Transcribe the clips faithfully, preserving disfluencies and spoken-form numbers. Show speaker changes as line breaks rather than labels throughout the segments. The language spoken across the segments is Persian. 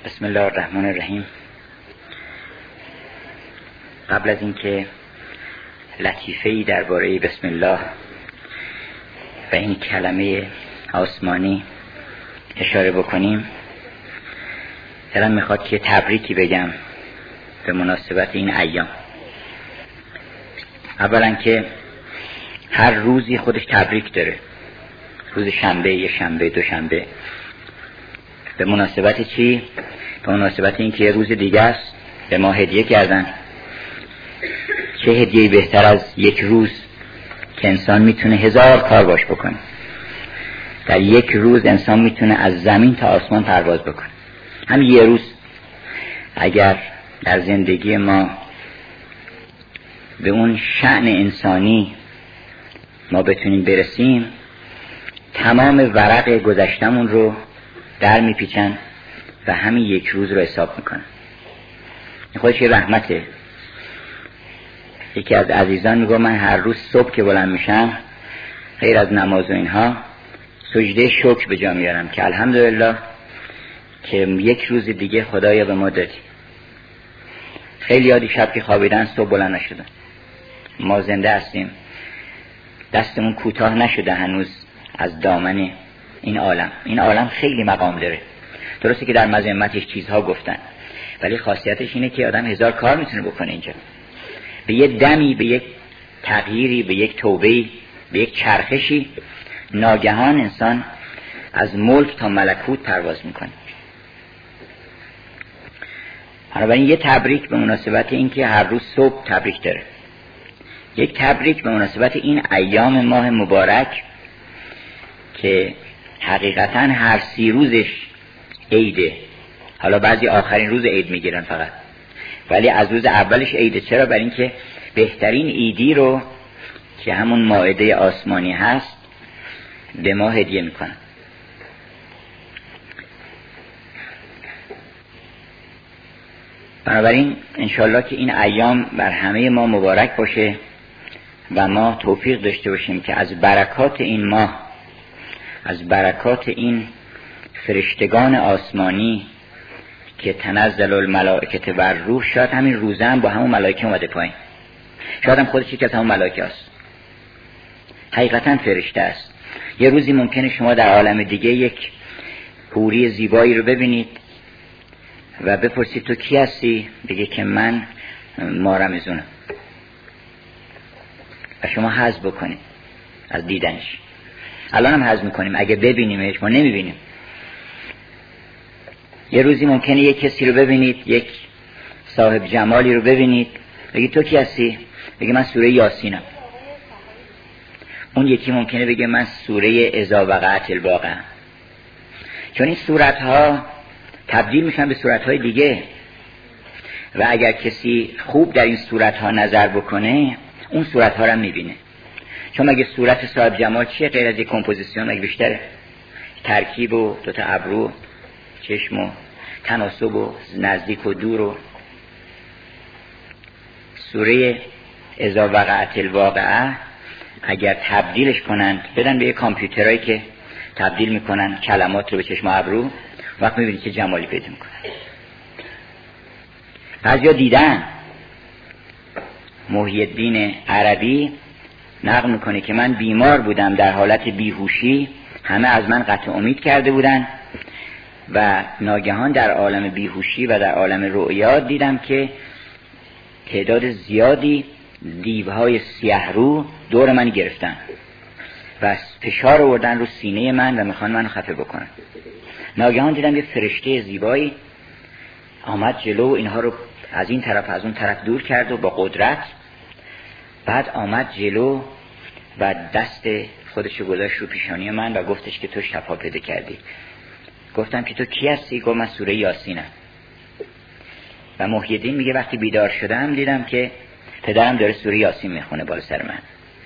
بسم الله الرحمن الرحیم. قبل از اینکه لطیفه‌ای درباره بسم الله و این کلمه آسمانی اشاره بکنیم، دلم میخواد که تبریکی بگم به مناسبت این ایام. اولا که هر روزی خودش تبریک داره. روز شنبه، یه شنبه، دو شنبه. به مناسبت چی؟ به مناسبت این که یه روز دیگه است به ما هدیه کردن. چه هدیه‌ای بهتر از یک روز که انسان میتونه هزار کار باش بکنه. در یک روز انسان میتونه از زمین تا آسمان پرواز بکنه. همین یه روز اگر در زندگی ما به اون شأن انسانی ما بتونیم برسیم، تمام ورق گذشتمون رو در میپیچن و همین یک روز رو حساب میکنن. این خودش یه رحمته. یکی از عزیزان میگه من هر روز صبح که بلند میشم غیر از نماز و اینها سجده شکر به جا میارم که الحمدلله که یک روز دیگه خدایا به ما دادی. خیلی یادی شب که خوابیدن صبح بلند نشدن. ما زنده هستیم، دستمون کوتاه نشده هنوز از دامن این عالم. این عالم خیلی مقام داره. درسته که در مذمتش چیزها گفتن، ولی خاصیتش اینه که آدم هزار کار میتونه بکنه اینجا. به یک دمی، به یک تغییری، به یک توبهی، به یک چرخشی، ناگهان انسان از ملک تا ملکوت پرواز میکنه. بنابراین یه تبریک به مناسبت این که هر روز صبح تبریک داره. یک تبریک به مناسبت این ایام ماه مبارک که حقیقتا هر سی روزش عیده. حالا بعضی آخرین روز عید میگیرن فقط، ولی از روز اولش عیده. چرا؟ برای اینکه بهترین عیدی رو که همون مائده آسمانی هست به ما هدیه میکنن. بنابراین انشالله که این ایام بر همه ما مبارک باشه و ما توفیق داشته باشیم که از برکات این ماه، از برکات این فرشتگان آسمانی که تنزل الملائکه و الروح، شاید همین روزه هم با همون ملائکه اومده پایین، شاید هم خودش یکی از همون ملائکه است، حقیقتا فرشته است. یه روزی ممکنه شما در عالم دیگه یک حوری زیبایی رو ببینید و بپرسید تو کی هستی؟ بگه که من مارمزونم و شما حظ بکنید از دیدنش. الان هم حظ میکنیم اگه ببینیمش، ما نمیبینیم. یه روزی ممکنه یک کسی رو ببینید، یک صاحب جمالی رو ببینید، بگید تو کی هستی؟ بگه من سوره یاسینم. اون یکی ممکنه بگه من سوره اذا وقعت الواقعه. چون این صورتها تبدیل میشن به صورتهای دیگه و اگر کسی خوب در این صورتها نظر بکنه اون صورتها رو هم میبینه. چون مگه صورت صاحب جمال چیه غیر از یک کمپوزیسیون؟ مگه بیشتره؟ ترکیب و دوتا ابرو، چشم و تناسب و نزدیک و دور. و سوره اذا وقعت الواقعه اگر تبدیلش کنن بدن به یک کامپیوترایی که تبدیل میکنن کلمات رو به چشم و ابرو، وقت میبینید که جمالی پیدا میکنن. بعضیا دیدن. محی الدین عربی نقل میکنه که من بیمار بودم در حالت بیهوشی، همه از من قطع امید کرده بودن و ناگهان در عالم بیهوشی و در عالم رؤیا دیدم که تعداد زیادی دیوهای سیاه رو دور من گرفتن و فشار آوردن رو سینه من و میخوان منو خفه بکنن. ناگهان دیدم یه فرشته زیبایی آمد جلو و اینها رو از این طرف از اون طرف دور کرد و با قدرت بعد آمد جلو و دست خودشو گذاشت رو پیشانی من و گفتش که تو شفا پیدا کردی. گفتم که تو کی هستی؟ گفت من سوره یاسینم. و محی الدین میگه وقتی بیدار شدم دیدم که پدرم داره سوره یاسین میخونه بالا سر من.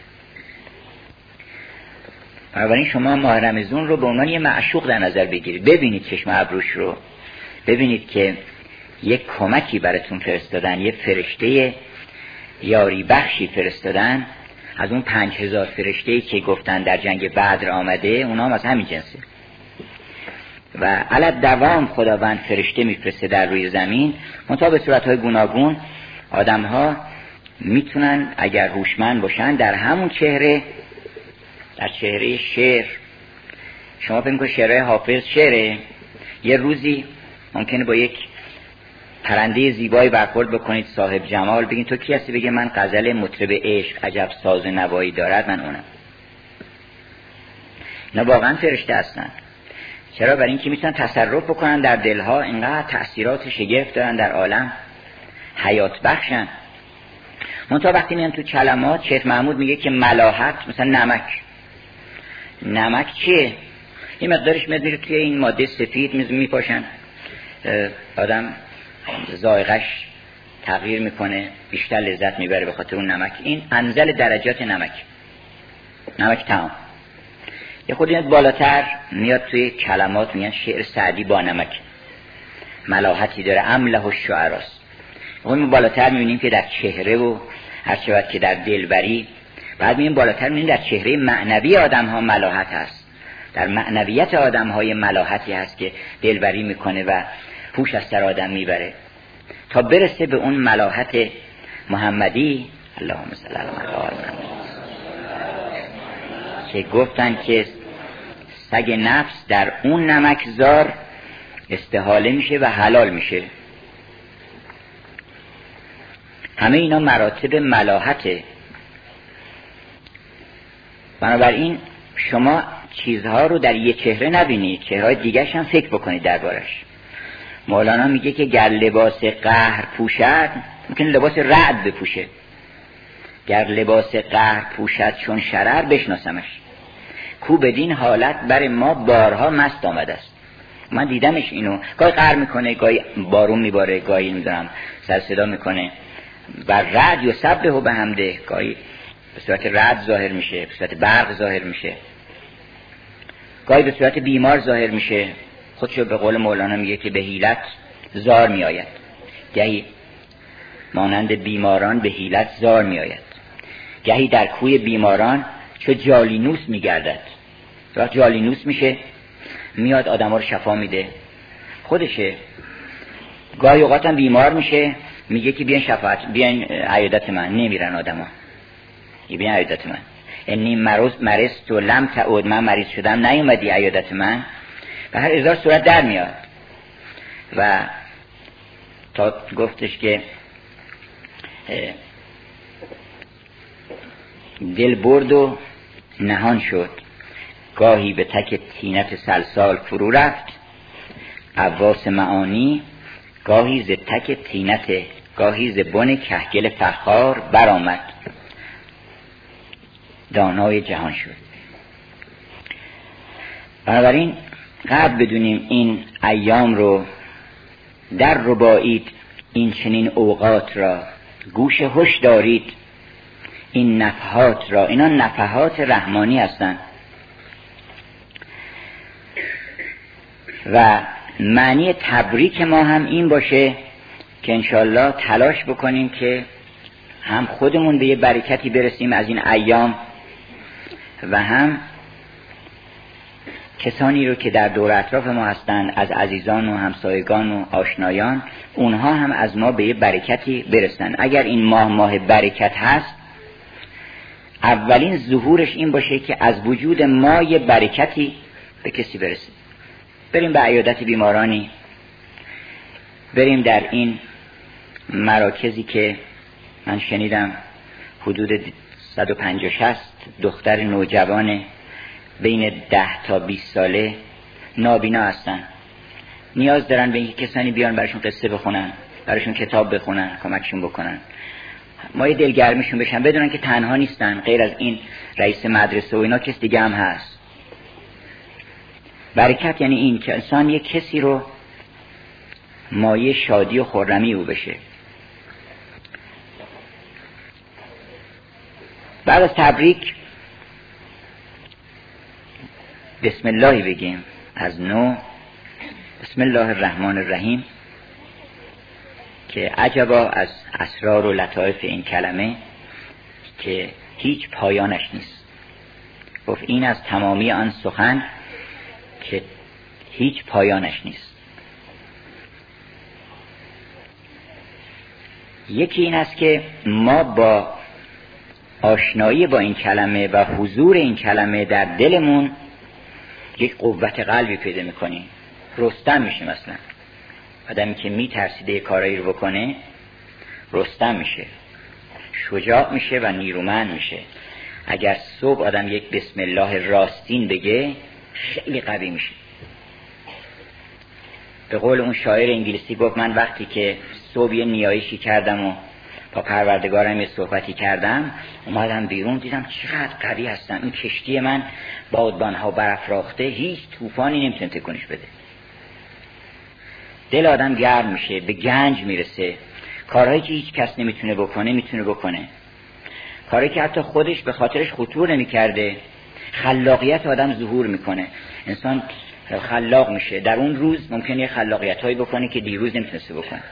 بنابراین شما ماه رمضان رو به عنوان یه معشوق در نظر بگیرید. ببینید چشم ابروش رو، ببینید که یک کمکی براتون فرستادن، یه فرشته یاری بخشی فرستادن از اون پنج هزار فرشته‌ای که گفتن در جنگ بدر آمده، اونا هم از همین جنسه. و علی دوام خداوند فرشته میفرسته در روی زمین، منتها به صورتهای گوناگون. آدم ها میتونن اگر هوشمند باشن در همون چهره، در چهره شعر، شما فکر کنید شعرهای حافظ شعره، یه روزی ممکنه با یک پرنده زیبایی برخورد بکنید صاحب جمال، بگین تو کی هستی؟ بگه من غزل مطرب عشق عجب ساز نوایی دارد، من اونم. نه واقعا فرشته هستن. چرا؟ برای اینکه میتونن تصرف بکنن در دلها، اینقدر تأثیرات شگفت دارن در عالم، حیات بخشن. منتها وقتی میان تو کلمات، شیخ محمود میگه که ملاحت مثلا نمک. نمک چیه؟ یه مقدارش میاد میره توی این ماده سفید میپاشن، آدم ذائقه‌اش تغییر میکنه، بیشتر لذت میبره به خاطر اون نمک. این انزل درجات نمک، نمک تمام. یه خود میاد بالاتر، میاد توی کلمات، میگن شعر سعدی با نمک ملاحتی داره، امله الشعراست. اون بالاتر میبینیم که در چهره و هر چقدر که در دلبری، بعد میبینیم بالاتر میبینیم در چهره معنوی آدم ها ملاحت هست، در معنویت آدم های ملاحتی هست که دلبری میکنه و هوش از سر آدم میبره تا برسه به اون ملاحت محمدی. اللهم صل علی محمد. که گفتن که سگ نفس در اون نمکزار استحاله میشه و حلال میشه. همه اینا مراتب ملاحته. بنابراین شما چیزها رو در یه چهره نبینید، چهرهای دیگرش هم فکر بکنید دربارش. مولانا میگه که گر لباس قهر پوشد، ممکن لباس رعد بپوشه، گر لباس قهر پوشد چون شرر بشناسمش، کو بدین حالت بر ما بارها مست آمده است. من دیدمش اینو، گاهی قهر میکنه، گاهی بارون میباره، گاهی میدونم سر صدا میکنه و رعد یا سبه و به همده، گاهی به صورت رعد ظاهر میشه، به صورت برق ظاهر میشه، گاهی به صورت بیمار ظاهر میشه. خودشو به قول مولانا میگه که به حیلت زار میآید، گهی مانند بیماران به حیلت زار میآید، گهی در کوی بیماران چو جالینوس میگردد. وقت جالینوس میشه، میاد آدم ها رو شفا میده، خودشه. گاهی اوقات هم بیمار میشه، میگه که بیان شفاعت، بیان عیادت من، نمیرن آدم ها، بیان عیادت من. انی مرض مرضت و لم تعود، من مریض شدم نیومدی عیادت من. به هر هزار صورت در میاد. و تا گفتش که دل برد و نهان شد، گاهی به تک تینت سلسال فرو رفت، عواس معانی گاهی ز تک تینت، گاهی ز بن کهگل فخار برآمد، دانای جهان شد. بنابراین قبل بدونیم این ایام رو در ربایید، این چنین اوقات را گوش هوش دارید، این نفحات را، اینا نفحات رحمانی هستند و معنی تبریک ما هم این باشه که انشالله تلاش بکنیم که هم خودمون به یه برکتی برسیم از این ایام و هم کسانی رو که در دور اطراف ما هستن، از عزیزان و همسایگان و آشنایان، اونها هم از ما به یه برکتی برسن. اگر این ماه ماه برکت هست، اولین ظهورش این باشه که از وجود ما یه برکتی به کسی برسه. بریم به عیادت بیمارانی، بریم در این مراکزی که من شنیدم حدود صد و پنجاه شصت دختر نوجوان بین ده تا بیست ساله نابینا هستن، نیاز دارن به اینکه کسانی بیان براشون قصه بخونن، براشون کتاب بخونن، کمکشون بکنن، ما یه دلگرمیشون بشن، بدونن که تنها نیستن، غیر از این رئیس مدرسه و اینا کس دیگه هم هست. برکت یعنی این که انسان یه کسی رو مایه شادی و خرمی او بشه. بعد از تبریک بسم الله بگیم از نو، بسم الله الرحمن الرحیم، که عجبا از اسرار و لطایف این کلمه که هیچ پایانش نیست. گفت این از تمامی آن سخن که هیچ پایانش نیست. یکی این است که ما با آشنایی با این کلمه و حضور این کلمه در دلمون یک قوت قلبی پیدا میکنیم، رستم میشیم. اصلا آدمی که میترسیده کارایی رو بکنه رستم میشه، شجاع میشه و نیرومند میشه. اگر صبح آدم یک بسم الله راستین بگه خیلی قوی میشه. به قول اون شاعر انگلیسی گفت من وقتی که صبح یه نیایشی کردم و با پروردگارم یه صحبتی کردم، اومدم بیرون دیدم چقدر قوی هستم. این کشتی من بادبانها برافراخته، هیچ طوفانی نمیتونه تکونش بده. دل آدم گرم میشه، به گنج میرسه. کارهایی که هیچ کس نمیتونه بکنه میتونه بکنه. کاری که حتی خودش به خاطرش خطور نمیکرده، خلاقیت آدم ظهور میکنه. انسان خلاق میشه. در اون روز ممکنه یه خلاقیتایی بکنه که دیروز نمیتونسته بکنه.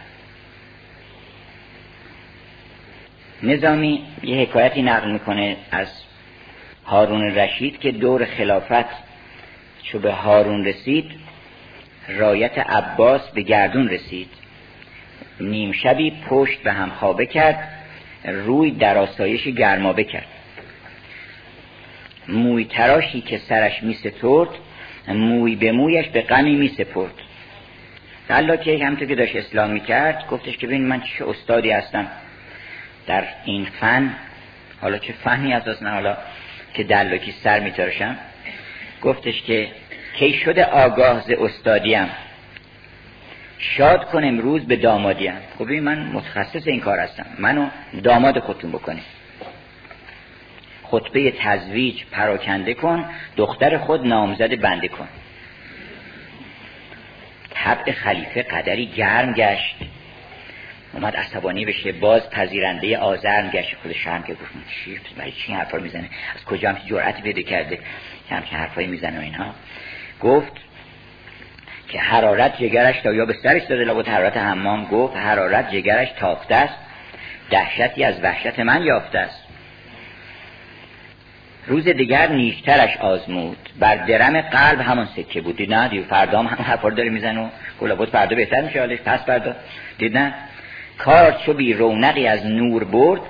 نظامی یه حکایتی نقل میکنه از هارون رشید که دور خلافت چو به هارون رسید، رایت عباس به گردون رسید. نیم شبی پشت به هم خوابه کرد، روی در آسایش گرمابه کرد. موی تراشی که سرش می سترد، موی به مویش به غمی می سپرد. الله که همونطور که داشت اسلام می کرد گفتش که ببین من چه استادی هستم در این فن، حالا چه فنی اساس نه، حالا که دلاکی سر می تراشم. گفتش که کی شده آگاه ز استادیم، شاد کن امروز به دامادیم. خب ببین من متخصص این کار هستم، منو داماد خودتون بکنید. خطبه تزویج پراکنده کن، دختر خود نامزد بنده کن. طبع خلیفه قدری گرم گشت، اومد عصبانی بشه، باز پذیرنده آزرم گشت. خود شرم که گفت چی برای چی حرفا میزنه، از کجا هم جرأتی پیدا کرده که همچین حرفایی میزنه و اینها. گفت که حرارت جگرش تا یا به سرش داده، لابد حرارت حمام. گفت حرارت جگرش تافته است، دهشتی از وحشت من یافته است. روز دیگر نیشترش آزمود، بر درم قلب همون سکه بود. دید نه دیو فردا هم حرفا داره میزنه و گلابود فردا بهتر میشه حالش، پس فردا. دید نه کار چو بی رونقی از نور برد،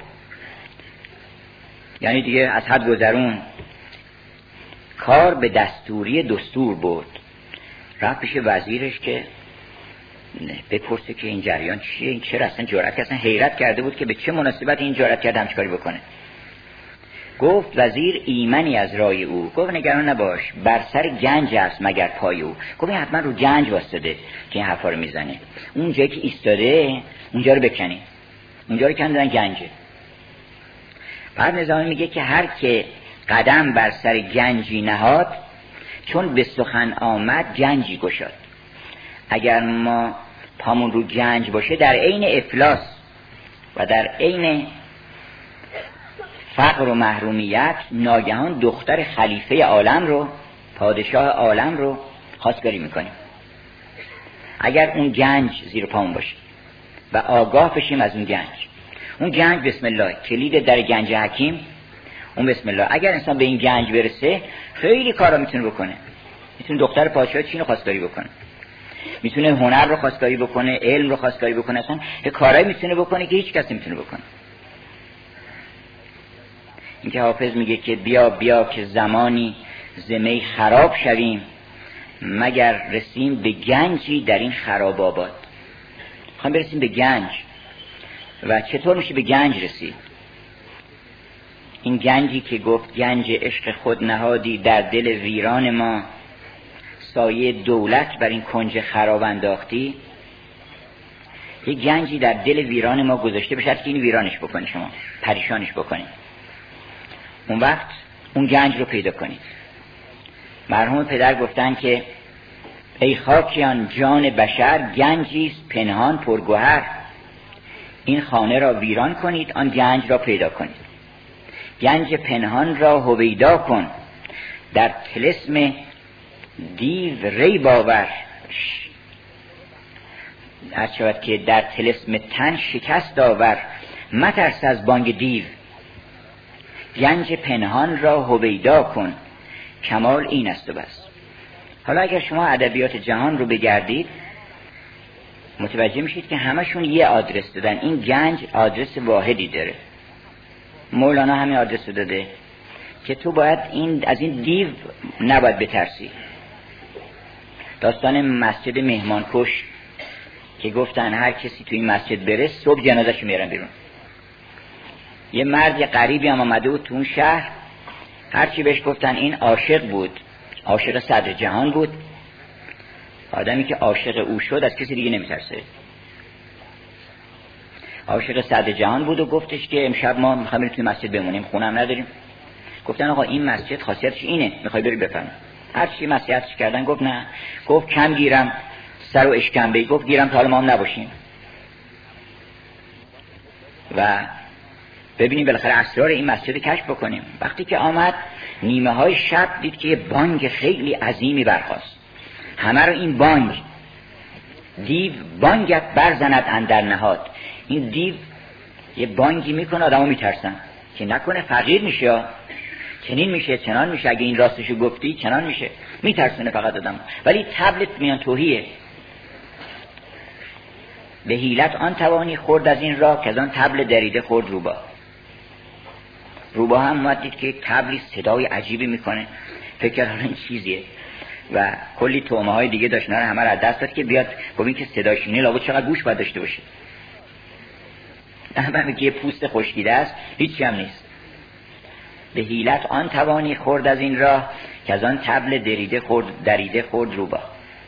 یعنی دیگه از حد گذرون، کار به دستوری دستور برد. رفت پیش وزیرش که بپرسه که این جریان چیه، این چرا اصلا جرأت کرد، اصلا حیرت کرده بود که به چه مناسبت این جرأت کرد همچین کاری بکنه. گفت وزیر ایمنی از رای او. گفت نگران نباش، بر سر گنج است مگر پای او. گفت این حتما رو گنج واسطه که این حرفا رو میزنه. اون جایی که ایستاده اونجا رو بکنی، اونجا رو کندن گنجه. بعد نظامی میگه که هر که قدم بر سر گنجی نهاد، چون به سخن آمد گنجی گشاد. اگر ما پامون رو گنج باشه، در عین افلاس و در عین فقر و محرومیت، ناگهان دختر خلیفه عالم رو، پادشاه عالم رو خواستگاری میکنیم. اگر اون گنج زیر پامون باشه و آگاه بشیم از اون گنج. اون گنج بسم الله، کلید در گنج حکیم. اون بسم الله، اگر انسان به این گنج برسه خیلی کارا میتونه بکنه. میتونه دختر پادشاه چین رو خواستگاری بکنه، میتونه هنر رو خواستگاری بکنه، علم رو خواستگاری بکنه، اصلا یه کارایی میتونه بکنه که هیچ کس نمیتونه بکنه. اینکه حافظ میگه که بیا بیا که زمانی زمی خراب شویم، مگر رسیم به گنجی در این خراب آباد. میخوایم برسیم به گنج. و چطور میشه به گنج رسید؟ این گنجی که گفت گنج عشق خود نهادی در دل ویران ما، سایه دولت بر این کنج خراب انداختی. یه گنجی در دل ویران ما گذاشته بشه که این ویرانش بکنی، شما پریشانش بکنی. اون وقت اون گنج رو پیدا کنید. مرحوم پدر گفتن که ای خاکیان جان بشر، گنجیست پنهان پرگوهر. این خانه را ویران کنید، آن گنج را پیدا کنید. گنج پنهان را هویدا کن، در طلسم دیو ری باور. از شود که در طلسم تن شکست آور، مترس از بانگ دیو. گنج پنهان را هویدا کن، کمال این است و بس. حالا اگر شما ادبیات جهان رو بگردید متوجه میشید که همشون یه آدرس دادن. این گنج آدرس واحدی داره. مولانا همین آدرس رو داده که تو باید این از این دیو نباید بترسی. داستان مسجد مهمانکش که گفتن هر کسی تو این مسجد بره صبح جنازه‌شو میارن بیرون. یه مرد یه غریبی هم آمده بود تو اون شهر، هرچی بهش گفتن این عاشق بود، عاشق صدر جهان بود. آدمی که عاشق او شد از کسی دیگه نمیترسه. عاشق صدر جهان بود و گفتش که امشب ما میخوایم بریم توی مسجد بمونیم، خونم نداریم. گفتن آقا این مسجد خاصیتش اینه، میخوای بری بفهم. هر چی نصیحتش کردن گفت نه. گفت کم گیرم سر و اشکمبه، گفت گیرم تا حالا ما هم نباشیم. و ببینیم بالاخره اسرار این مسجد کشف بکنیم. وقتی که آمد نیمه های شب دید که یه بانگ خیلی عظیمی برخاست. همه رو این بانگ، دیو بانگت برزند اندر نهاد. این دیو یه بانگی میکنه آدمو میترسن که نکنه فقیر میشه، چنین میشه چنان میشه، اگه این راستشو گفتی چنان میشه، میترسونه فقط آدم. ولی تبلت میان توهیه. به حیلت آن توانی خورد از این راه که از آن تبل دریده خورد روبا. روبا هم اومد دید که تبلی صدای عجیبی میکنه، فکر کرد این چیزیه و کلی تومه های دیگه داشت، نه همه را دست داد که بیاد ببین که صداش اینه، لابد چقدر گوش باید داشته باشه. همه که پوست خشکیده است هیچی هم نیست. به حیلت آن توانی خورد از این راه که از آن تبل دریده خورد دریده خورد روبا.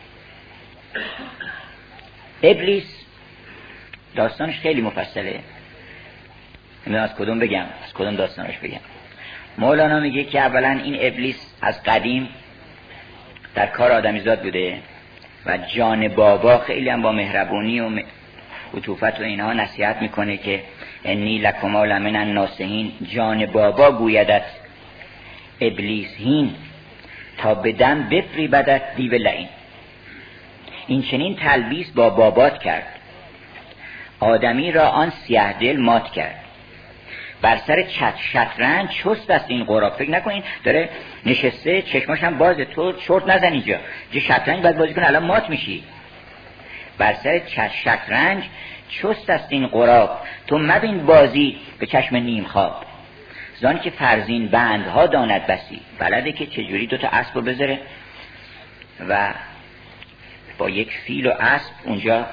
ابلیس داستانش خیلی مفصله، نمیدونم از کدوم بگم، از کدوم داستانش بگم. مولانا میگه که اولا این ابلیس از قدیم در کار آدمیزاد بوده و جان بابا خیلی هم با مهربونی و عطوفت و اینها نصیحت میکنه که انی لکما لمن الناصحین. جان بابا گویدت ابلیس هین تا بدم بفریبدت دیو لعین. این چنین تلبیس با بابات کرد، آدمی را آن سیاه دل مات کرد. بر سر چت شطرنج چست است این قراب. فکر نکنین داره نشسته چشماش هم بازه، تو شورت نزن اینجا، جه شطرنج باید بازی کنه الان مات میشی. بر سر چت شطرنج چست است این قراب، تو مبین بازی به چشم نیم خواب. زان که فرزین بندها داند بسی. بلده که چجوری دوتا اسب رو بذاره و با یک فیل و اسب اونجا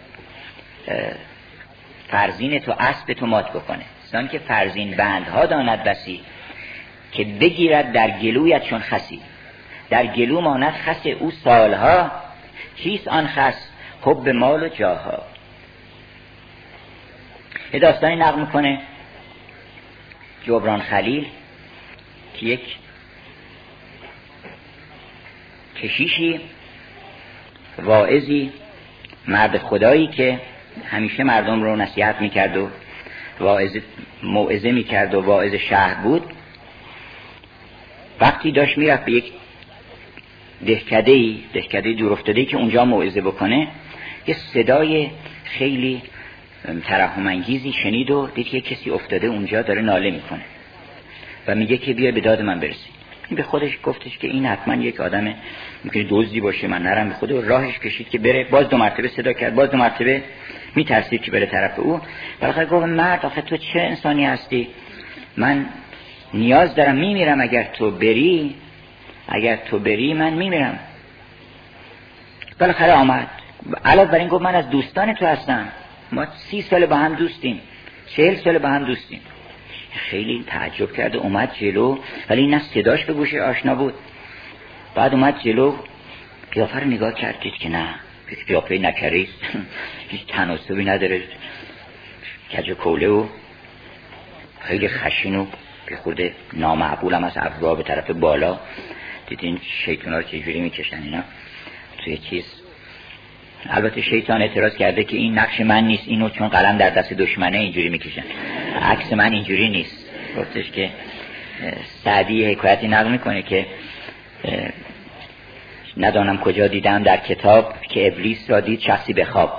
فرزین تو اسب تو مات بکنه. زان که فرزین بندها داند بسی، که بگیرد در گلویت چون خسی. در گلو ماند خس او سالها، چیست آن خس حب مال و جاها. یه داستانی نقل میکنه جبران خلیل که یک کشیشی واعظی مرد خدایی که همیشه مردم رو نصیحت میکرد و واعظ موعظه میکرد و واعظ شهر بود، وقتی داشت میرفت به یک دهکده‌ای دهکده دور افتاده‌ای که اونجا موعظه بکنه، یه صدای خیلی ترحم انگیزی شنید و دید که کسی افتاده اونجا داره ناله میکنه و میگه که بیا به داد من برسی. این به خودش گفتش که این حتما یک آدم ممکنه دزدی باشه، من نرم. به خود راهش کشید که بره، باز دو مرتبه صدا کرد، باز دو مرتبه میترسید که بره طرف او. بالاخره گفت مرد آخه تو چه انسانی هستی، من نیاز دارم میمیرم، اگر تو بری اگر تو بری من میمیرم. بالاخره آمد، علاوه بر این گفت من از دوستان تو هستم، ما سی سال با هم دوستیم، چهل سال با هم دوستیم. خیلی تعجب کرد و اومد جلو، ولی نه صداش به گوش آشنا بود. بعد اومد جلو، قیافه رو نگاه کرد، دید که نه، قیافه نکریست، هیچ تناسبی نداره، کج و کوله و خیلی خشن و به خود نامعقول هم از ابروها به طرف بالا. دیدین شیطان ها رو چجوری میکشن اینا توی چیز. البته شیطان اعتراض کرده که این نقش من نیست، اینو چون قلم در دست دشمنه اینجوری میکشن، عکس من اینجوری نیست. گفتش که سعدی حکایتی نقل میکنه که ندانم کجا دیدم در کتاب که ابلیس را دید شخصی به خواب،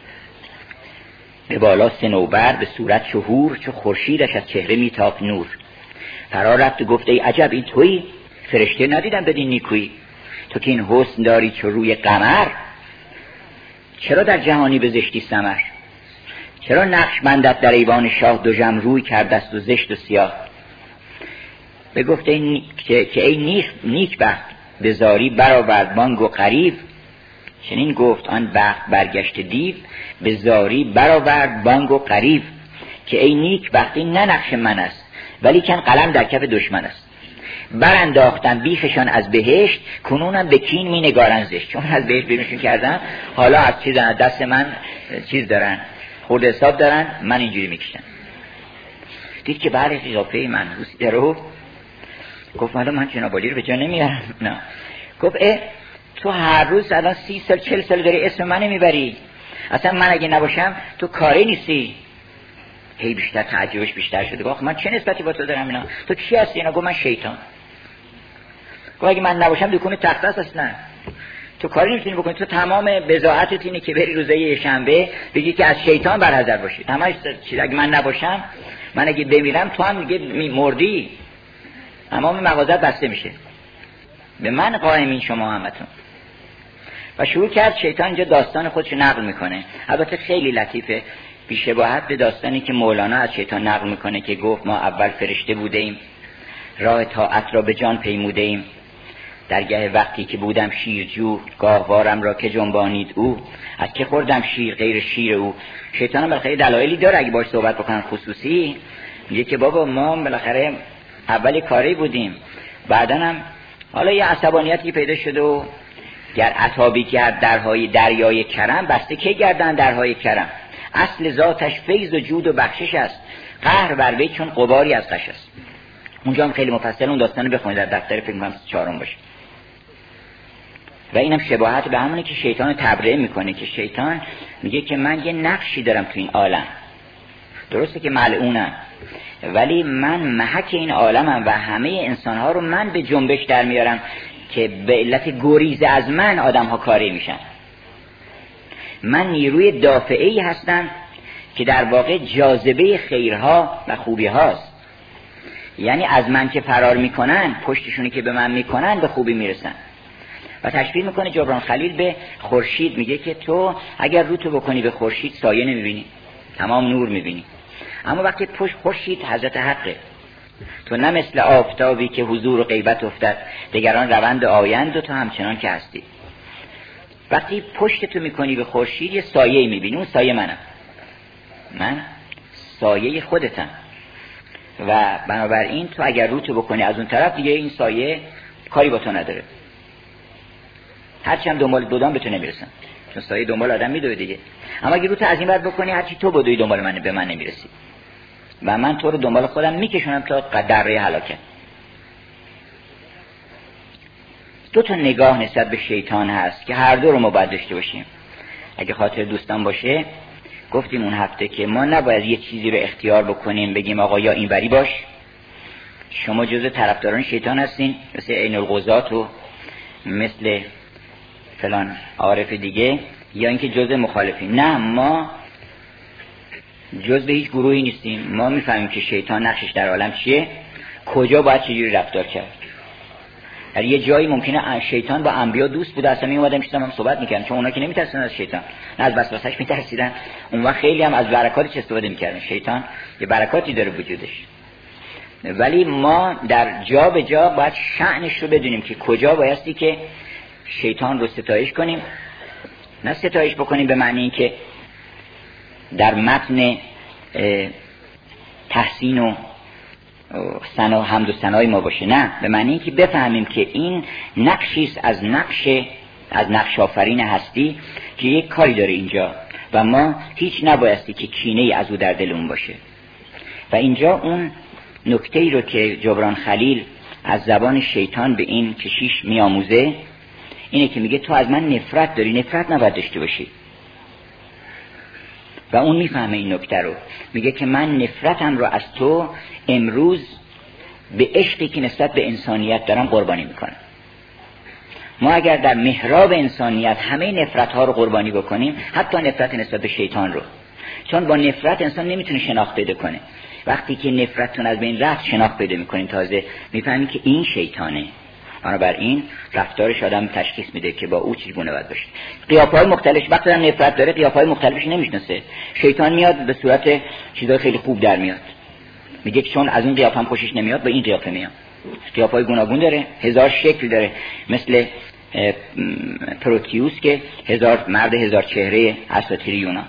به بالا صنوبر به صورت شهور، چو خورشیدش از چهره میتافت نور. فرا رفت و گفت ای عجب این تویی، فرشته ندیدم بدین نیکویی. تو که این حسن داری چو روی قمر، چرا در جهانی به زشتی سمر؟ چرا نقشبندت در ایوان شاه دو جم روی کردست و زشت و سیاه؟ بگفت این که, که ای نیک, نیک بخت به زاری برآورد بانگ و غریو. چنین گفت آن بخت برگشت دیو، به زاری برآورد بانگ و غریو. که ای نیک بخت این نه نقش من است، ولی کن قلم در کف دشمن است. برانداختن بیخشان از بهشت، کنونم به کین می نگارن زشت. چون از بهشت بیرونشون کردن، حالا از چیز دست من چیز دارن، خورد حساب دارن، من اینجوری میکشن. دید که برای قیافه منحوسی درو، گفت حالا من جنابالی رو به جا نمیارم. نه، گفت اه تو هر روز الان سی سال چل سال داری اسم من میبری، اصلا من اگه نباشم تو کاری نیستی. هی بیشتر تعجبش بیشتر شده. گفت من چه نسبتی با تو دارم اینا؟ تو کی هستی اینا؟ گفت من شیطان. گفت اگه من نباشم دکون تخت است اصلا، تو کاری نمیتونی بکنی. تو تمام بضاعتت اینه که بری روزه شنبه بگی که از شیطان برحذر باشی. تمامش چیز اگه من نباشم، من اگه بمیرم تو هم دیگه مردی، تمام مغازات بسته میشه. به من قائمین شما همتون. و شروع کرد شیطان اینجا داستان خودش نقل میکنه. البته خیلی لطیفه، بی‌شباهت به داستانی که مولانا از شیطان نقل میکنه که گفت ما اول فرشته بوده ایم، راه طاعت را به جان پیموده ایم. درگه وقتی که بودم شیرجو، گاهوارم را که جنبانید او. از که خوردم شیر غیر شیر او. شیطان هم بالاخره دلایلی داره، اگه باش صحبت بکنن خصوصی میگه که بابا ما بالاخره اولی کاری بودیم، بعدن هم حالا یه عصبانیتی پیدا شده و گر عطابی کرد درهای دریای کرم، بسته که گردن درهای کرم. اصل ذاتش فیض و جود و بخشش است، قهر بر وی چون غباری از قش است. اونجا هم خیلی مفصل اون داستانو بخونید در دفتر فکر کنم چهارم باشه. و اینم شباهت به همونه که شیطان رو تبرئه میکنه، که شیطان میگه که من یه نقشی دارم تو این عالم، درسته که ملعونم، ولی من محک این عالمم و همه انسانها رو من به جنبش در میارم که به علت گریز از من آدم ها کاری میشن. من نیروی دافعی هستم که در واقع جاذبه خیرها و خوبی هاست. یعنی از من که فرار میکنن، پشتشونی که به من میکنن به خوبی میرسن. و تشبیه میکنه جبران خلیل به خورشید، میگه که تو اگر رو تو بکنی به خورشید سایه نمیبینی، تمام نور میبینی. اما وقتی پشت خورشید حضرت حقه، تو نه مثل آفتابی که حضور و غیبت افتد، دیگران روند آیند و تو همچنان که هستی. وقتی پشت تو میکنی به خورشید یه سایه میبینی، اون سایه منم، من سایه خودتم. و بنابراین تو اگر رو تو بکنی از اون طرف، دیگه این سایه کاری با تو نداره، هرچی هم دنبال دودان به تو نمیرسن، چون سایه دنبال آدم میدوه دیگه. اما اگه رو تو از این ور بکنی، هرچی تو بدوی دنبال من به من نمیرسی و من تو رو دنبال خودم میکشونم تا قدره هلاکت. دو تا نگاه نسبت به شیطان هست که هر دو رو ما باید داشته باشیم. اگه خاطر دوستان باشه گفتیم اون هفته که ما نباید یه چیزی رو اختیار بکنیم بگیم آقا یا این بری باش، شما جزء طرفداران شیطان هستین، مثل عین الغزات و مثل فلان عارف دیگه، یا اینکه جزء مخالفین. نه، ما جزء هیچ گروهی نیستیم. ما میفهمیم که شیطان نقشش در عالم چیه، کجا باید چجوری رفتار کرد. در یه جایی ممکنه شیطان با انبیا دوست بوده، اصلا می اومدن میشدن هم صحبت میکردن، چون اونا که نمیترسن از شیطان، نه از وسوسه‌اش میترسیدن. اون وقت خیلی هم از برکاتش استفاده میکردن. شیطان یه برکاتی داره وجودش. ولی ما در جا به جا باید شأنش رو بدونیم که کجا بایستی که شیطان رو ستایش کنیم، نه ستایش بکنیم به معنی اینکه در متن تحسین و ثنا حمد و ثنای ما باشه، نه، به معنی اینکه بفهمیم که این نقشی است از نقش از نقش آفرین هستی که یک کاری داره اینجا و ما هیچ نبایستی که کینه‌ای از او در دلمون باشه. و اینجا اون نکته‌ای رو که جبران خلیل از زبان شیطان به این کشیش میآموزه اینه که میگه تو از من نفرت داری، نفرت نباید داشته باشی. و اون میفهمه این نکته رو، میگه که من نفرتم رو از تو امروز به عشقی که نسبت به انسانیت دارم قربانی میکنم. ما اگر در محراب انسانیت همه نفرت ها رو قربانی بکنیم، حتی نفرت نسبت به شیطان رو، چون با نفرت انسان نمیتونه شناخت پیدا کنه. وقتی که نفرتتون از بین رفت شناخت پیدا میکنین، تازه میفهمین که این شیطانه. بنابراین رفتارش آدم تشخیص میده که با او چگونه باید باشه. قیافه‌های مختلف وقتی هم نفرت داره قیافه‌های مختلفش نمیشناسه. شیطان میاد به صورت چیزای خیلی خوب در میاد، میگه چون از این قیافه هم خوشش نمیاد به این قیافه میاد. قیافه‌های گوناگون داره، هزار شکل داره، مثل پروتیوس که هزار مرد هزار چهره اساطیر یونان.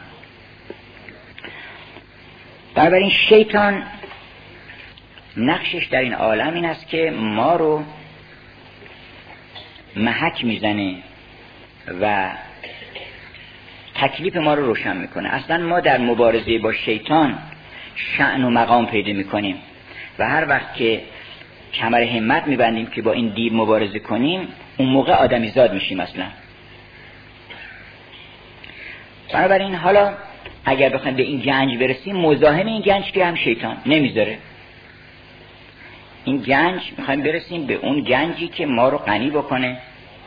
بنابراین شیطان نقشش در این عالم این است که ما رو محک میزنه و تکلیف ما رو روشن میکنه. اصلا ما در مبارزه با شیطان شأن و مقام پیدا میکنیم و هر وقت که کمر همت میبندیم که با این دیو مبارزه کنیم اون موقع آدمی زاد میشیم اصلا. بنابراین حالا اگر بخوایم به این گنج برسیم، مزاحم این گنج که هم شیطان نمیذاره. این گنج میخوایم برسیم به اون گنجی که ما رو غنی بکنه،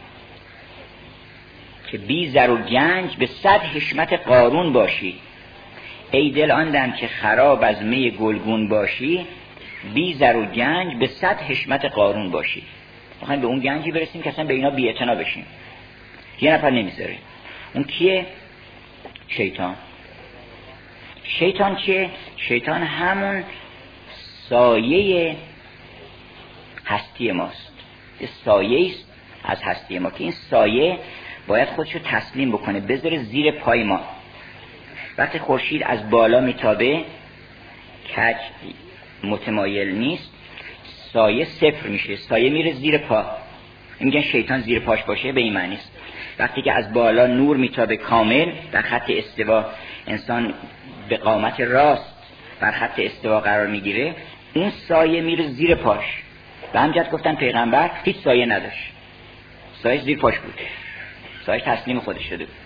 که بی زر و گنج به صد حشمت قارون باشی، ای دل آن دم که خراب از می گلگون باشی، بی زر و گنج به صد حشمت قارون باشی. میخوایم به اون گنجی برسیم که اصلا به اینا بی اعتنا بشیم. یه نفر نمیذاره. اون کیه؟ شیطان. شیطان چیه؟ شیطان همون سایه هستی ماست. یه سایه است از هستی ما که این سایه باید خودشو تسلیم بکنه، بذاره زیر پای ما. وقتی خورشید از بالا میتابه، کج متمایل نیست، سایه صفر میشه، سایه میره زیر پا. میگن شیطان زیر پاش باشه، به این معنی است. وقتی که از بالا نور میتابه کامل در خط استوا، انسان به قامت راست بر خط استوا قرار میگیره، اون سایه میره زیر پاش. به همجد گفتن پیغمبر هیچ سایه نداشت، سایه زیر پاش بود، سایه تسلیم خودش شده بود.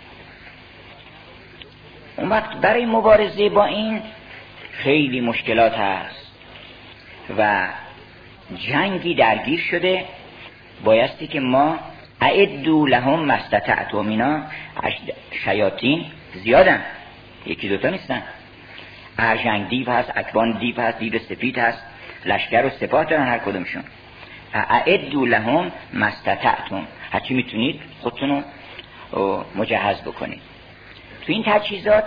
اون وقت برای مبارزه با این خیلی مشکلات هست و جنگی درگیر شده. بایستی که ما اعدوا لهم ما استطعتم، اینا شیاطین زیادن، یکی دوتا نیستن. ارجنگ دیو هست، اکبان دیو هست، دیو سفید هست، لشکر و سپاه دارن هر کدومشون. اعدوا لهم ما استطعتم، هرچی میتونید خودتون رو مجهز بکنید. تو این تجهیزات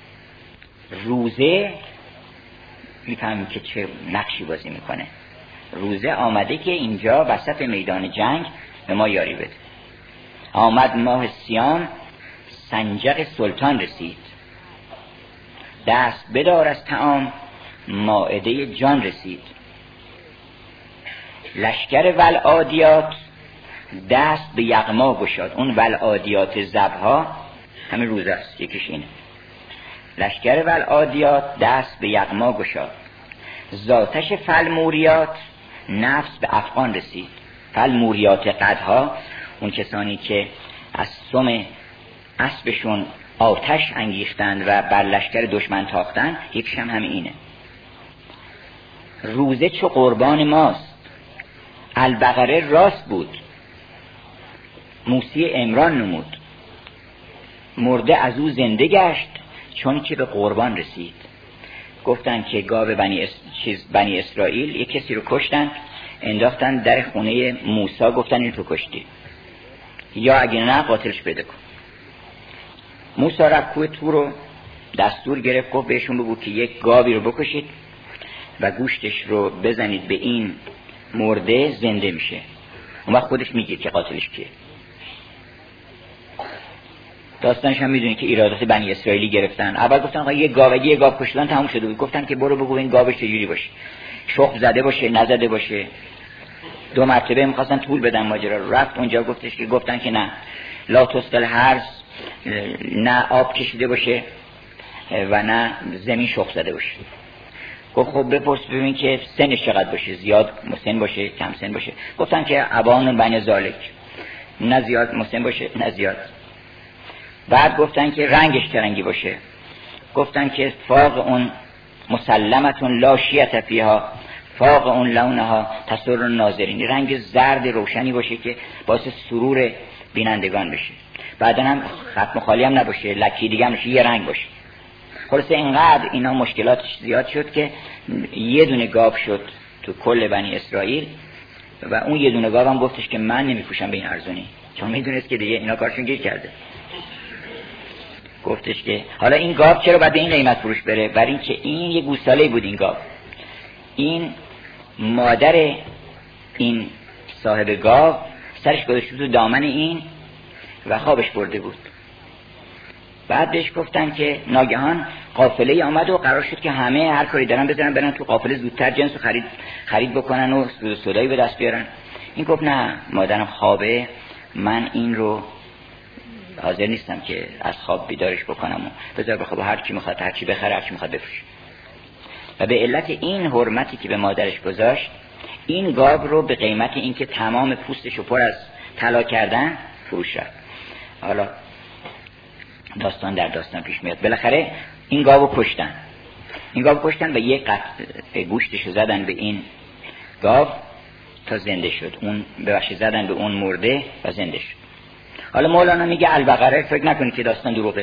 روزه میفهمیم که چه نقشی بازی میکنه. روزه آمده که اینجا وسط میدان جنگ به ما یاری بده. آمد ماه سیام، سنجق سلطان رسید، دست بدار از طعام، مائده جان رسید. لشکر ولعادیات دست به یغما گشاد. اون ولعادیات زبها همین روزه است، یکیش اینه. لشکر ولعادیات دست به یغما گشاد، ذاتش فالموریات نفس به افغان رسید. فالموریات قدها اون کسانی که از سم اسبشون آتش انگیختند و بر لشکر دشمن تاختند، یکیش هم همین اینه. روزه چو قربان ماست، البقره راست بود، موسی عمران نمود، مرده از او زنده گشت، چون که به قربان رسید. گفتن که گاو بنی, اس... چیز بنی اسرائیل یک کسی رو کشتن، انداختن در خونه موسی، گفتن این تو کشتی، یا اگه نه قاتلش بده کن. موسی رفت کوه طور رو دستور گرفت، گفت بهشون بگو که یک گاوی رو بکشید و گوشتش رو بزنید به این مرده، زنده میشه. اون وقت خودش میگه که قاتلش کیه. داستانش هم میدونی که ایرادات بنی اسرائیلی گرفتن. اول گفتن آقا یه گاو، اگه یه گاو کشتن تموم شده بود. گفتن که برو بگو این گاوش چجوری باشه، شخم زده باشه نزده باشه. دو مرتبه میخواستن طول بدن ماجرا رو. رفت اونجا گفتش که گفتن که نه، لا تسقل هرز، نه آب کشیده باشه و نه زمین شخم زده باشه. گفت خب بپرس ببین که سنش چقدر باشه، زیاد مسن باشه کم سن باشه. گفتن که ابان بنی ذالک، نه زیاد مسن باشه نه زیاد. بعد گفتن که رنگش چه رنگی باشه. گفتن که فاق اون مسلمتون لا شیعت فیها، فاق اون لونها تسر الناظرین، رنگ زرد روشنی باشه که باعث سرور بینندگان بشه. بعدن هم ختم خالی هم نباشه، لکی دیگه هم یه رنگ باشه. خلاصه اینقدر اینا مشکلاتش زیاد شد که یه دونه گاو شد تو کل بنی اسرائیل و اون یه دونه گاو هم گفتش که من نمیپوشم به این ارزونی، چون میدونست که دیگه اینا کارشون گیر کرده. گفتش که حالا این گاو چرا باید به این قیمت فروش بره؟ برای اینکه این یه گوساله بود. این گاو، این مادر این صاحب گاو سرش گذاشته تو دامن این و خوابش برده بود. بعد بهش گفتن که ناگهان قافله آمد و قرار شد که همه هر کاری دارن بذارن برن تو قافله، زودتر جنس خرید خرید بکنن و سودایی به دست بیارن. این گفت نه، مادرم خوابه، من این رو حاضر نیستم که از خواب بیدارش بکنم و بذار بخواب، هر کی میخواد هر چی بخره، هر چی میخواد بفروشه. و به علت این حرمتی که به مادرش گذاشت، این گاو رو به قیمت این که تمام پوستش رو پر از طلا کردن فروش رفت. حالا داستان در داستان پیش میاد. بالاخره این گاو رو کشتن. این گاو رو کشتن و یک قطعه گوشتش رو زدن به این گاو تا زنده شد. اون ببخشید زدن به اون مرده و زنده شد. حالا مولانا میگه البقره، فکر نکنید که داستان دروغه.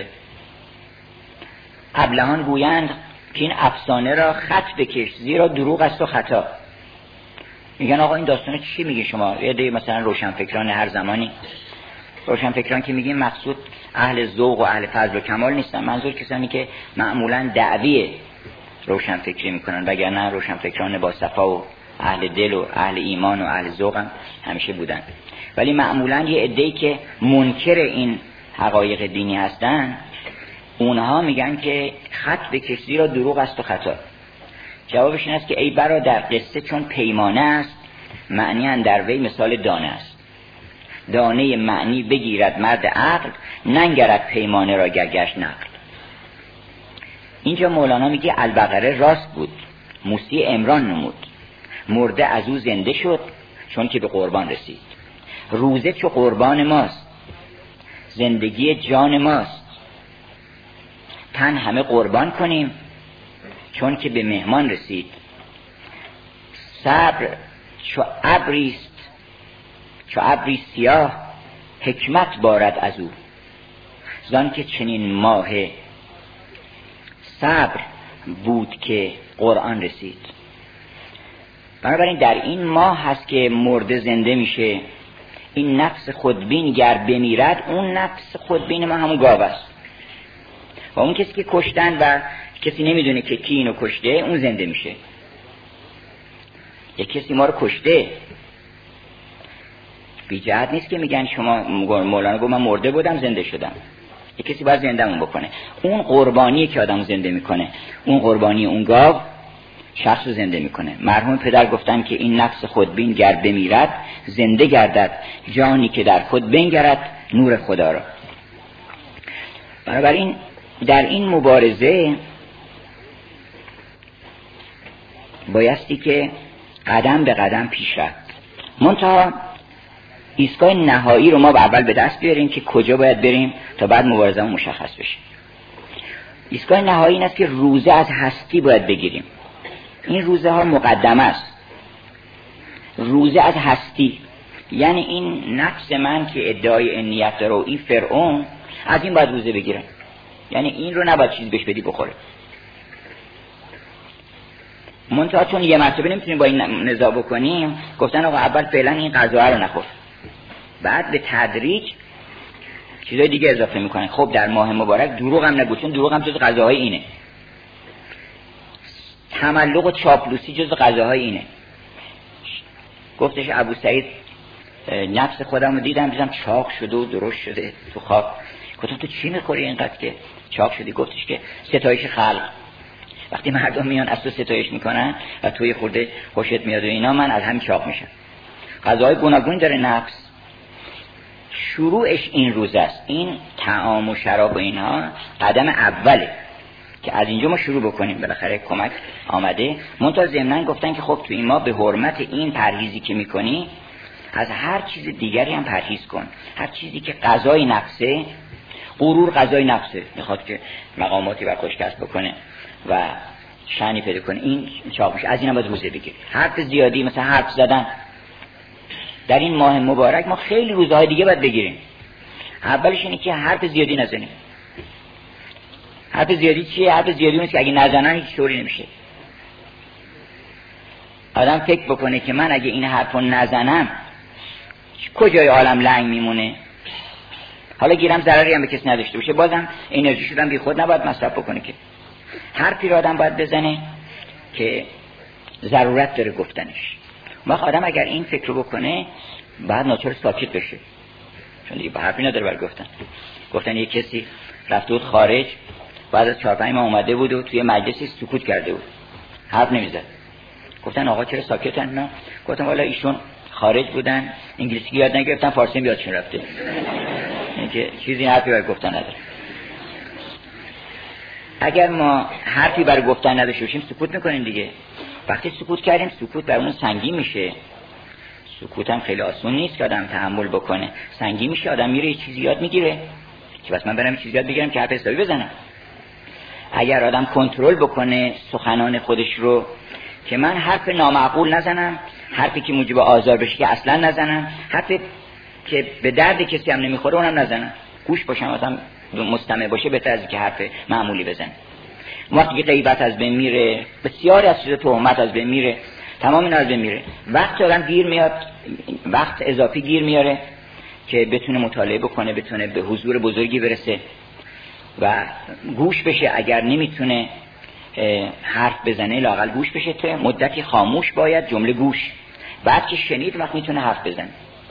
ابلهان گویند که این افسانه را خط بکش، زیرا دروغ است و خطا. میگن آقا این داستانه چی میگه شما؟ یه دی مثلا روشنفکران هر زمانی، روشنفکران که میگیم مقصود اهل ذوق و اهل فضل و کمال نیستن، منظور کسانی که معمولا دعوی روشنفکری میکنن، وگرنه روشنفکران با صفا و اهل دل و اهل ایمان و اهل ذوق هم همیشه بودن. ولی معمولا یه عده‌ای که منکر این حقایق دینی هستن، اونها میگن که خط بکش زیرا دروغ است و خطا. جوابش این است که ای برادر، قصه چون پیمانه است، معنی اندر وی مثال دانه است. دانه معنی بگیرد مرد عقل، ننگرد پیمانه را گرگش نقل. اینجا مولانا میگه البقره راست بود، موسی عمران نمود، مرده از او زنده شد چون که به قربان رسید. روزه چو قربان ماست، زندگی جان ماست، تن همه قربان کنیم چون که به مهمان رسید. صبر چو ابریست، چو ابری سیاه، حکمت بارد از او، زان که چنین ماه صبر بود که قرآن رسید. بنابراین در این ماه هست که مرده زنده میشه. این نفس خودبین گر بمیرد، اون نفس خودبین ما همون گاو است و اون کسی که کشتن و کسی نمیدونه که کی اینو کشته، اون زنده میشه. یک کسی ما رو کشته، بی جهت نیست که میگن شما، مولانا گفت من مرده بودم زنده شدم. یک کسی باید زنده‌مون بکنه. اون قربانیه که آدم زنده میکنه، اون قربانی اون گاو شخص رو زنده میکنه. مرحوم پدر گفتن که این نفس خودبین گر بمیرد، زنده گردد جانی که در خود بنگرد نور خدا را. بنابراین در این مبارزه بایستی که قدم به قدم پیش رفت. منتها ایستگاه نهایی رو ما اول به دست بیاریم که کجا باید بریم تا بعد مبارزه‌مون مشخص بشه. ایستگاه نهایی این است که روزه از هستی باید بگیریم. این روزه ها مقدمه است. روزه از هستی یعنی این نفس من که ادعای نیت داره و این فرعون، از این باید روزه بگیره. یعنی این رو نباید چیزی بهش بدی بخوره. منتها چون یه مرتبه نمیتونیم با این نزاع بکنیم، گفتن آقا اول فعلا این غذا رو نخور، بعد به تدریج چیزای دیگه اضافه میکنن. خب در ماه مبارک دروغ هم نگو، چون دروغ هم جز غذاهای اینه. تملق و چاپلوسی جز غذاهای اینه. گفتش ابو سعید نفس خودم رو دیدم دیدم چاق شده و درشت شده تو خواب. گفتم تو چی میخوری اینقدر که چاق شدی؟ گفتش که ستایش خلق. وقتی مردم میان از تو ستایش میکنن و توی خورده خوشت میاد و اینا، من از همین چاق میشم. غذاهای گوناگون داره نفس. شروعش این روز است. این طعام و شراب و اینها قدم اوله که از اینجا ما شروع بکنیم. بالاخره کمک آمده. منتها ضمناً گفتن که خب تو این ما به حرمت این پرهیزی که میکنی، از هر چیز دیگری هم پرهیز کن. هر چیزی که غذای نفسه، غرور غذای نفسه، میخواد که مقاماتی بر خودش کسب بکنه و شأنی پیدا کنه، این چاق میشه. از این هم باید روزه بگیر. حرف زیادی، مثلا حرف زدن در این ماه مبارک، ما خیلی روزهای دیگه باید بگیریم. اولش اینه که حرف زیادی نزنیم. حرف زیادی چیه؟ حرف زیادی اونه که اگه نزنن هیچ طوری نمیشه. آدم فکر بکنه که من اگه این حرفو نزنم کجای عالم لنگ میمونه، حالا گیرم ضرری هم به کسی نداشته باشه، بازم انرژی شدن بی خود نباید مصرف بکنه. که حرفی رو آدم باید بزنه که ضرورت داره گفتنش. وقت آدم اگر این فکر رو بکنه بعد ناچار ساکت بشه، چون دیگه حرفی نداره برای گفتن. گفتن یک کسی رفته بود خارج، بعد از چهار پنج ماه اومده بود و توی مجلسی سکوت کرده بود، حرف نمیزد. گفتن آقا چرا ساکتن؟ نه. گفتم والا ایشون خارج بودن، انگلیسی یاد نگرفتن، فارسی یادشون رفته. اینکه چیزی حرفی برای گفتن نداره. اگر ما حرفی برای گفتن نداشته باشیم سکوت میکنیم دیگه. وقتی سکوت کردیم سکوت برامون سنگین میشه. سکوت هم خیلی آسون نیست که آدم تحمل بکنه، سنگین میشه، آدم میره یه چیزی یاد میگیره که بس من برم یه چیزی یاد بگیرم که حرف حسابی بزنم. اگر آدم کنترل بکنه سخنان خودش رو که من حرف نامعقول نزنم، حرفی که موجب آزار بشه که اصلا نزنم، حرفی که به درد کسی هم نمیخوره اونم نزنم، گوش باشم، آدم مستمع باشه بهتر از که حرف معمولی بزنه. وقتی که غیبت از بین میره، بسیاری از چیزا تهمت از بین میره، تمام اینا از بین میره. وقت آدم گیر میاد، وقت اضافی گیر میاره که بتونه مطالعه بکنه، بتونه به حضور بزرگی برسه و گوش بشه. اگر نمیتونه حرف بزنه لااقل گوش بشه، تا مدتی خاموش باید جمله گوش، بعد که شنید وقت میتونه حرف بزنه.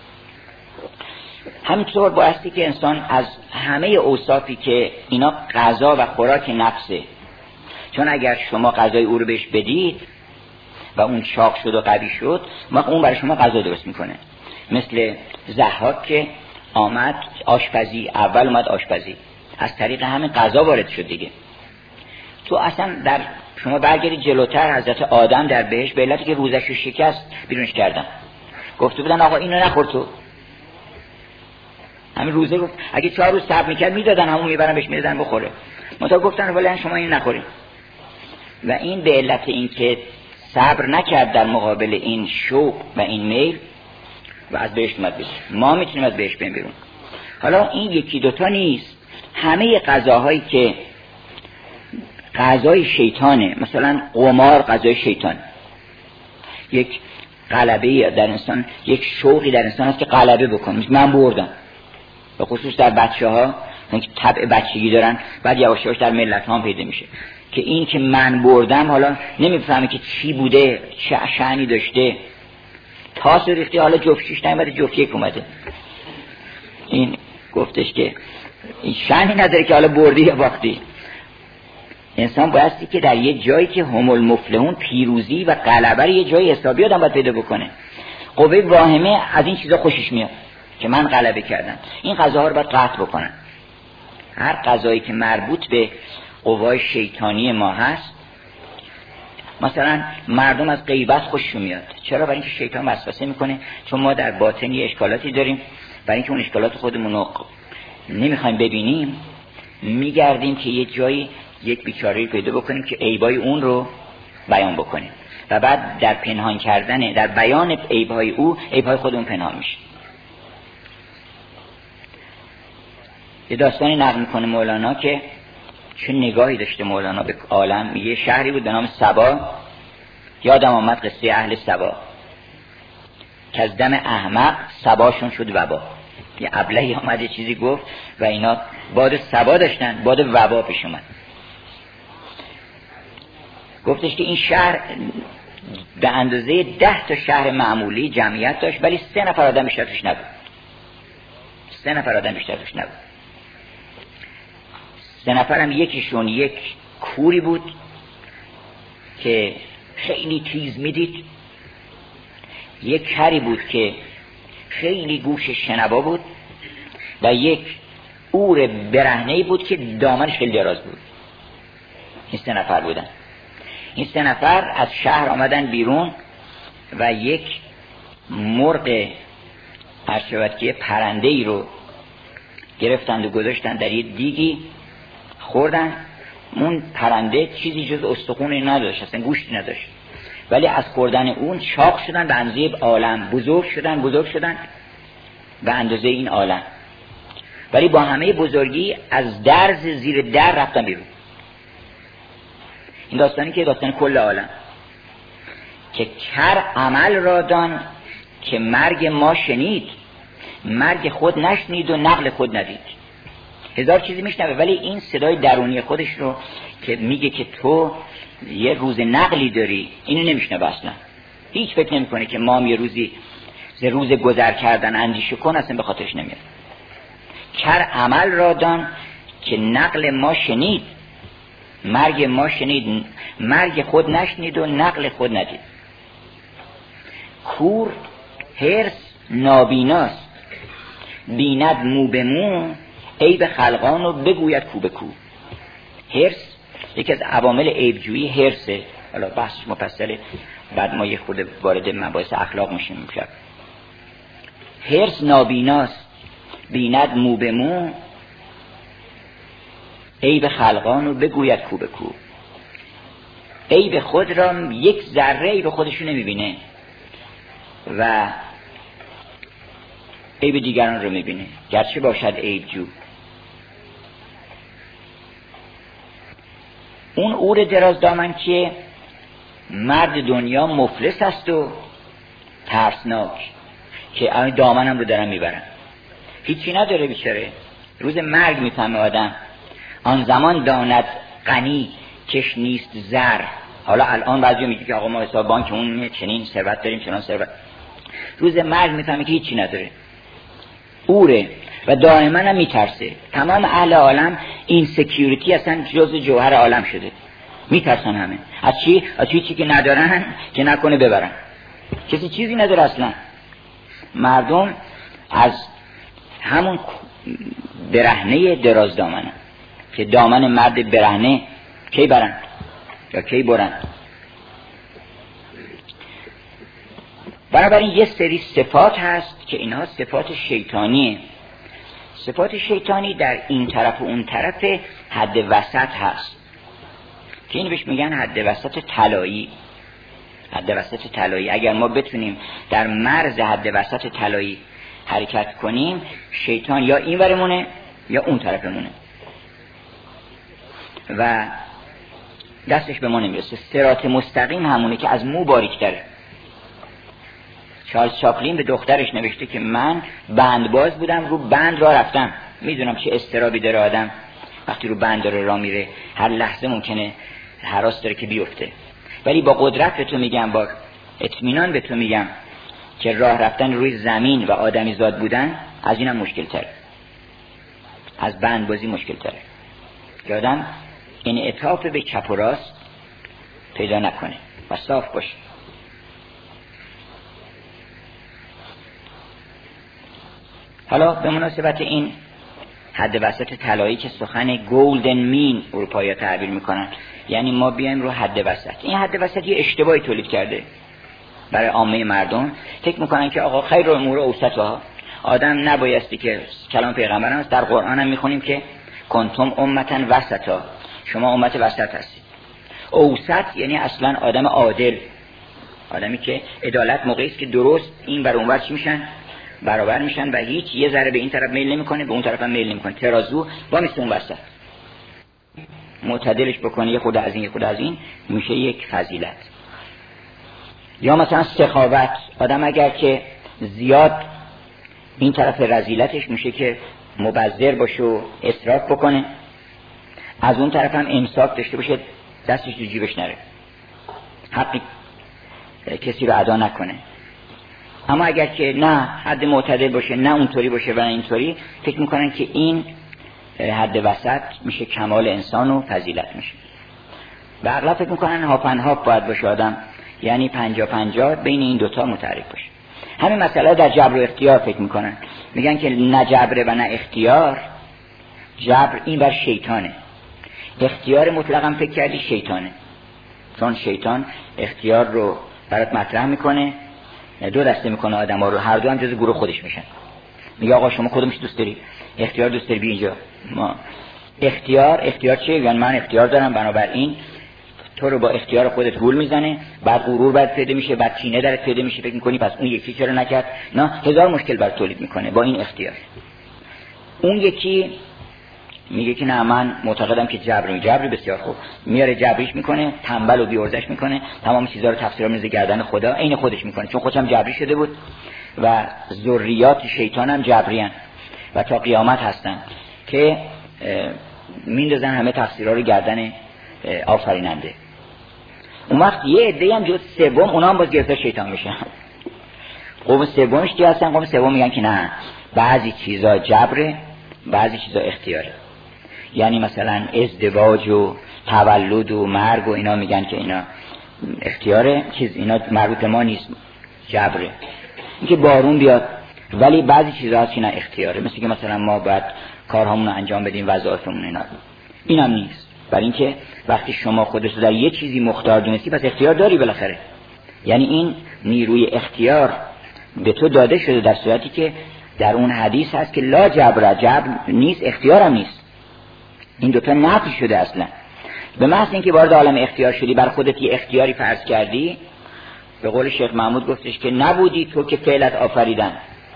همینطور بایستی که انسان از همه اوصافی که اینا غذا و خوراک نفسه، چون اگر شما غذای او رو بهش بدید و اون چاق شد و قوی شد، ما اون برای شما غذا درست میکنه. مثل ضحاک که آمد آشپزی، اول اومد آشپزی، از طریق همین غذا وارد شد دیگه. تو اصلا در شما برگردید جلوتر، حضرت آدم در بهشت به علتی که روزش رو شکست بیرونش کردن، گفته بودن آقا اینو نخور، تو همین روزه گفت اگه چهار روز صبر میکرد میدادن، همون میبرن بهش میدادن بخوره. منتها گفتن ولی شما این نخورید. و این به علت این که صبر نکرد در مقابل این شوق و این میل و از بهشت اومد بیرون. ما میتونیم از بهشت بریم بیرون. حالا این یکی دوتا نیست، همه غذاهایی که غذای شیطانه، مثلا قمار غذای شیطان، یک غلبه در انسان، یک شوقی در انسان هست که غلبه بکنه. من بردم، به خصوص در بچه ها که طبع بچگی دارن، بعد یواش یواش در ملت ها هم پیدا میشه که این که من بردم حالا نمیفهمه که چی بوده، چه شأنی داشته، تاس ریختی حالا جفتیش نمیده، جفت یک اومده. این گفتش که این شأنی نداره که حالا بردی یا باختی. انسان بایستی که در یه جایی که هم المفلحون پیروزی و غلبه یه جایی حسابی آدم باید پیدا بکنه. قوه واهمه از این چیزا خوشش میاد که من غلبه کردم. این غذاها رو باید قطع بکنن. هر غذایی که مربوط به قوای شیطانی ما هست، مثلا مردم از غیبت خوششون میاد. چرا؟ برای اینکه شیطان وسوسه میکنه، چون ما در باطن یه اشکالاتی داریم، برای اینکه اون اشکالات خودمون رو نمیخوایم ببینیم، میگردیم که یه جایی یک بیچاره‌ای پیدا بکنیم که عیبای اون رو بیان بکنیم و بعد در پنهان کردن، در بیان عیبهای او، عیبهای خودمون پنهان میشه. یه داستانی نقل میکنه مولانا که چه نگاهی داشته مولانا به عالم. یه شهری بود به نام سبا، یادم آمد قصه اهل سبا که از دم احمق سباشون شد وبا. یه ابلهی آمد یه چیزی گفت و اینا باد سبا داشتن، باد وبا پیش اومد. گفتش که این شهر به اندازه ده تا شهر معمولی جمعیت داشت، ولی سه نفر آدم بیشتر توش نبود. سه نفر آدم بیشتر توش نبود. سه نفرم یکیشون یک کوری بود که خیلی تیز میدید، یک کری بود که خیلی گوش شنوا بود و یک اور برهنه‌ای بود که دامنش خیلی دراز بود. این سه نفر بودن. این سه نفر از شهر آمدن بیرون و یک مرغ هرشبتکی پرنده ای رو گرفتند و گذاشتن در یه دیگی خوردن. اون پرنده چیزی جز استخونی نداشت، اصلا گوشتی نداشت، ولی از خوردن اون چاق شدن به اندازه عالم، بزرگ شدن بزرگ شدن به اندازه این عالم، ولی با همه بزرگی از درز زیر در رفتن بیرون. این داستانی که داستان کل عالم که کر عمل را دان که مرگ ما شنید، مرگ خود نشنید و نقل خود ندید. هزار چیزی میشنوه ولی این صدای درونی خودش رو که میگه که تو یه روز نقلی داری اینو نمیشنوه اصلا. هیچ فکر نمیکنه که ما هم یه روزی ز روز گذر کردن اندیشه کن، اصلا به خاطرش نمیاد. کر عمل را دان که نقل ما شنید، مرگ ما شنید، مرگ خود نشنید و نقل خود ندید. کور هرس نابیناست، بیند مو به مو، عیب خلقان رو بگوید کو به کو. هرس یکی از عوامل عیبجویی هرسه. حالا بحثش مفصله، بعد ما یه خورده وارد مباحث اخلاق میشیم امشب. هرس نابیناست، بیند مو به مو، عیب خلقان رو بگوید کو به کو. عیب خود را یک ذره عیب خودشو نمیبینه و عیب دیگران رو میبینه، گرچه باشد عیب جو. اون اور دراز دامن که مرد دنیا مفلس است و ترسناک، که این دامنم رو دارن میبرن، هیچی نداره بیچاره. روز مرگ میفهمه آدم، آن زمان داند غنی کش نیست زر. حالا الان بعضی میگه که آقا ما حساب بانک اون چنین ثروت داریم چنان ثروت. روز مرگ میفهمه که هیچی نداره، اوره و دائما هم میترسه. تمام اهل عالم این سکیوریتی اصلا جز جوهر عالم شده، میترسن همه از چی؟ از چی که ندارن که نکنه ببرن. کسی چیزی نداره اصلا. مردم از همون برهنه دراز دامنه که دامن مرد برهنه کی برن یا کی برن. بنابراین یه سری صفات هست که اینها صفات شیطانیه. صفات شیطانی در این طرف و اون طرف حد وسط هست که این بهش میگن حد وسط طلایی. حد وسط طلایی اگر ما بتونیم در مرز حد وسط طلایی حرکت کنیم، شیطان یا این ورمونه یا اون طرفمونه و دستش به ما نمیرسه. صراط مستقیم همونه که از مو باریک تره. چارلز چاپلین به دخترش نوشته که من بندباز بودم، رو بند را رفتم، میدونم چه استرابی داره آدم وقتی رو بند داره را میره، هر لحظه ممکنه هراس داره که بیفته، ولی با قدرت به تو میگم، با اطمینان به تو میگم که راه رفتن روی زمین و آدمی زاد بودن از اینم مشکل تره، از بندبازی مشکل تره که آدم انعطاف به چپ و راست پیدا نکنه و صاف باشه. حالا به مناسبت این حد وسط طلایی که سخن گولدن مین اروپایی ها تعبیر میکنن، یعنی ما بیایم رو حد وسط. این حد وسط یه اشتباهی تولید کرده برای عامه مردم، فکر میکنن که آقا خیر الامور اوسطها، آدم نبایستی که کلام پیغمبر هست، در قرآن هم میخونیم که کنتم امتا وسطا، شما امت وسط هستید. اوسط یعنی اصلا آدم عادل، آدمی که عدالت موقعی است که درست این بر اون ور چی میشن برابر میشن و هیچ یه ذره به این طرف میل نمیکنه به اون طرف هم میل نمیکنه، ترازو با میسته اون وسط معتدلش بکنه، یه خود از این یه خود از این، میشه یک فضیلت. یا مثلا سخاوت، آدم اگر که زیاد این طرف رذیلتش میشه که مبذر باشه و اسراف بکنه، از اون طرف هم امساک داشته باشه، دستش تو جیبش نره، حق کسی رو ادا نکنه. اما اگر که نه حد معتدل باشه، نه اونطوری باشه و نه اینطوری، فکر میکنن که این حد وسط میشه کمال انسان و فضیلت میشه و اغلب فکر میکنن هاپن هاپ باید باشه آدم، یعنی پنجا پنجا بین این دوتا متحرک باشه. همین مسئله در جبر و اختیار فکر میکنن، میگن که نه جبر و نه اختیار. جبر این بر شیطانه، اختیار مطلقا فکر کردی شیطانه، چون شیطان اختیار رو برات مطرح میکنه، دو دسته میکنه آدم ها رو، هر دو هم جز گروه خودش میشن. میگه آقا شما کدومش دوست داری؟ اختیار دوست داری بی اینجا. ما اختیار اختیار چیه؟ یعنی من اختیار دارم، بنابراین تو رو با اختیار خودت گول میزنه، بعد غرور برات پیدا میشه، بعد کینه درت پیدا میشه، فکر میکنی پس اون یکی چرا نکرد، نه هزار مشکل برات تولید میکنه با این اختیار. اون یکی میگه که نه من معتقدم که جبر جبر بسیار خوب، میاره جبریش میکنه، تنبل و بی‌ارزش میکنه، تمام چیزا رو تفسیرا میذاره گردن خدا، عین خودش میکنه، چون خودش هم جبری شده بود و ذریات شیطان هم جبریان و تا قیامت هستن که میندازن همه تفسیرها رو گردن آفریننده. اون وقت یه عده‌ای هم جز سوم اونا هم باز گرفتار شیطان میشن. قوم سومش کی هستن؟ قوم سوم میگن که نه بعضی چیزا جبره، بعضی چیزا اختیاره. یعنی مثلا ازدواج و تولد و مرگ و اینا میگن که اینا اختیاره، چیز اینا مربوط ما نیست، جبره. اینکه بارون بیاد، ولی بعضی چیزا هست که نه اختیاره، مثل که مثلا ما باید کارهامون رو انجام بدیم، وظایفمون اینا، اینم نیست. برای اینکه وقتی شما خودت رو در یه چیزی مختار دونستی پس اختیار داری بالاخره. یعنی این نیروی اختیار به تو داده شده، در صورتی که در اون حدیث هست که لا جبر، جبر نیست، اختیارم نیست. این دوتا نفی شده اصلا. به محض اینکه وارد عالم اختیار شدی، بر خودت یه اختیاری فرض کردی، به قول شیخ محمود گفتش که نبودی تو که فعلت آفریدن،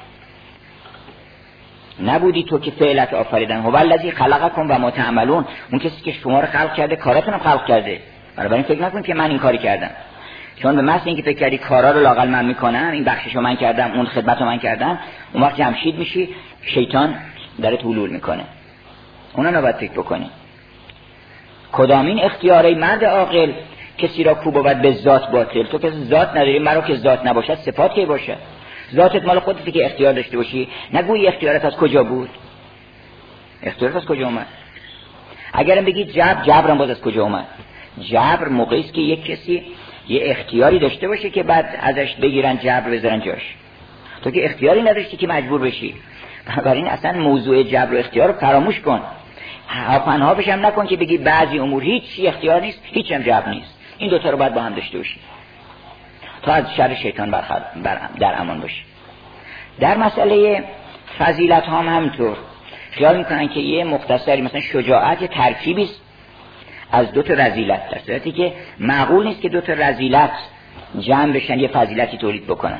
نبودی تو که فعلت آفریدن، هو الذی خلقکم و ما تعملون، اون کسی که شما رو خلق کرده کاراتون رو خلق کرده. بنابراین فکر نکن که من این کاری کردم، چون به محض اینکه فکر کردی کارا رو لااقل من میکنم، این بخششو من کردم، اون خدمتو من کردم، اون وقت جمشید میشی، شیطان درت حلول میکنه. اونا نباید فکر بکنی. کدامین اختیاری مرد عاقل کسی را کو بود به ذات باطل. تو که ذات نداری، مرا که ذات نباشد صفات کی باشه؟ ذاتت مال خودت که اختیار داشته باشی، نگویی اختیارت از کجا بود؟ اختیارت از کجا اومد؟ اگرم بگی جبر، جبرم باز از کجا اومد؟ جبر موقعی است که یک کسی یه اختیاری داشته باشه که بعد ازش بگیرن جبر بذارن جاش. تو که اختیاری نداشتی که مجبور بشی. بنابراین اصلا موضوع جبر و اختیار رو فراموش کن. پنها بشم نکن که بگی بعضی امور هیچ اختیار نیست، هیچ هم جبر نیست. این دوتا رو باید با هم داشته باشی تا از شر شیطان برخد در امان باشی. در مسئله فضیلت هم همینطور خیال میکنن که یه مختصری مثلا شجاعت یه ترکیبی است از دو تا رذیلت، در صورتی که معقول نیست که دو تا رذیلت جمع بشن یه فضیلتی تولید بکنن.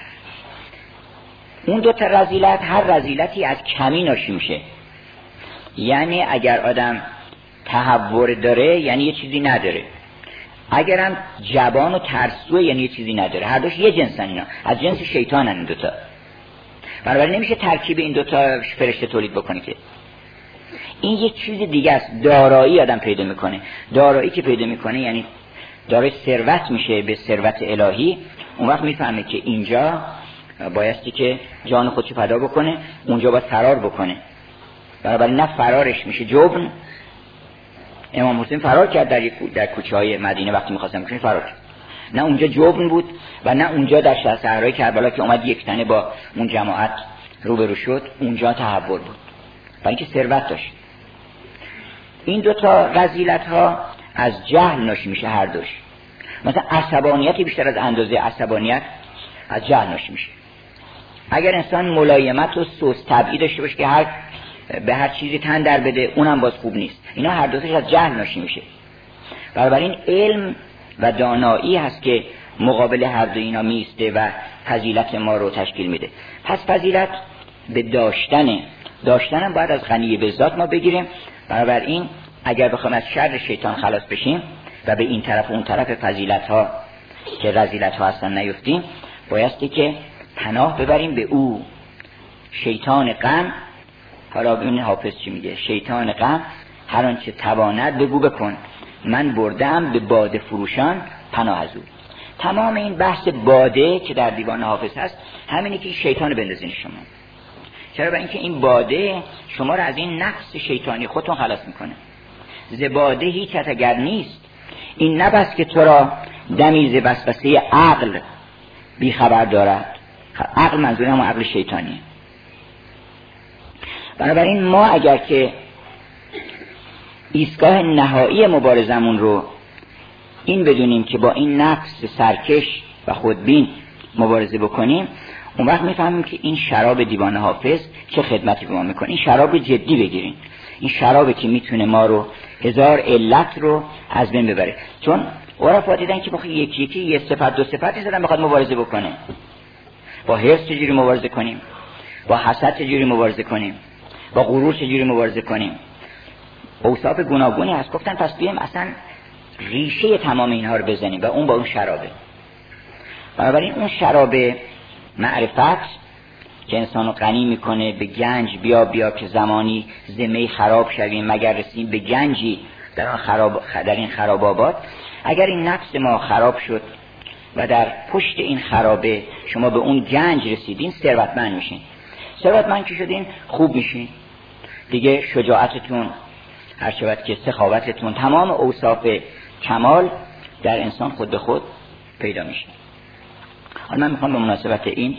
اون دو تا رذیلت، هر رذیلتی از کمی ناشی میشه. یعنی اگر آدم تهور داره یعنی یه چیزی نداره، اگرم جبان و ترسوه یعنی یه چیزی نداره. هر دوش یه جنسن، اینا از جنس شیطانن این دوتا. بنابراین نمیشه ترکیب این دوتا فرشته تولید بکنه که. این یک چیز دیگه است. دارایی آدم پیدا میکنه. دارایی که پیدا میکنه یعنی دارای ثروت میشه به ثروت الهی. اون وقت میفهمه که اینجا بایستی که جان خودشو فدا بکنه، اونجا باید فرار بکنه. بنابراین نه فرارش میشه جبن. امام حسین فرار کرد در در کوچه‌های مدینه وقتی می‌خواستن بکنه، فرار کرد. نه اونجا جبن بود و نه اونجا در صحرای کربلا که اومد یک تنه با اون جماعت روبرو شد، اونجا تحول بود. برای اینکه ثروت داشت. این دو تا رذیلت‌ها از جهل ناشی میشه هر دوش. مثلا عصبانیت بیشتر از اندازه عصبانیت از جهل ناشی میشه. اگر انسان ملایمت و سوس طبعی داشته باشه که هر به هر چیزی تن در بده، اونم باز خوب نیست. اینا هر دوتاش از جهل ناشی میشه. بنابراین علم و دانایی هست که مقابل هر دو اینا میسته و فضیلت ما رو تشکیل میده. پس فضیلت به داشتنه. داشتنم باید از غنی به ذات ما بگیریم. بنابراین اگر بخوایم از شر شیطان خلاص بشیم و به این طرف و اون طرف فضیلت ها که رذیلت ها هستن نیفتیم، بایستی که پناه ببریم به او. شیطان غم، حالا این حافظ چی میگه؟ شیطان غم هر آنچه تواند بگو بکن، من بردم به باده فروشان پناه از او. تمام این بحث باده که در دیوان حافظ هست همینه که شیطان بندازین شما. چرا؟ برای اینکه این باده شما رو از این نفس شیطانی خودتون خلاص میکنه. ز باده هیچت اگر نیست، این نبست که تو را دمی ز وسوسه عقل بی خبر دارد. عقل منظورم هم عقل شیطانیه. بنابراین ما اگر که ایستگاه نهایی مبارزمون رو این بدونیم که با این نفس سرکش و خودبین مبارزه بکنیم، اون وقت میفهمیم که این شراب دیوان حافظ چه خدمتی به ما میکنه. این شراب جدی بگیرین. این شرابی که میتونه ما رو هزار علت رو از بین ببره. چون عرفا دیدن که بخواه یکی یکی یه صفت دو صفتی زدن بخواد مبارزه بکنه. با حرص چجوری مبارزه کنیم؟ با حسد چجوری مبارزه کنیم؟ با غرور چجوری مبارزه کنیم؟ اوصاف گوناگونی هست. گفتن پس بیایم اصلا ریشه تمام اینها رو بزنیم و اون با اون شرابه. بنابراین اون شراب معرفت که انسانو غنی میکنه به گنج، بیا بیا که زمانی زمه خراب شویم مگر رسیم به گنجی در آن خراب در این خرابابات. اگر این نفس ما خراب شد و در پشت این خرابه شما به اون گنج رسیدین، ثروتمند میشین. ثروتمند که شدین خوب میشین دیگه، شجاعتتون هر چقدر که سخاوتتون، تمام اوصاف کمال در انسان خود به خود پیدا میشه. حالا من میخوام به مناسبت این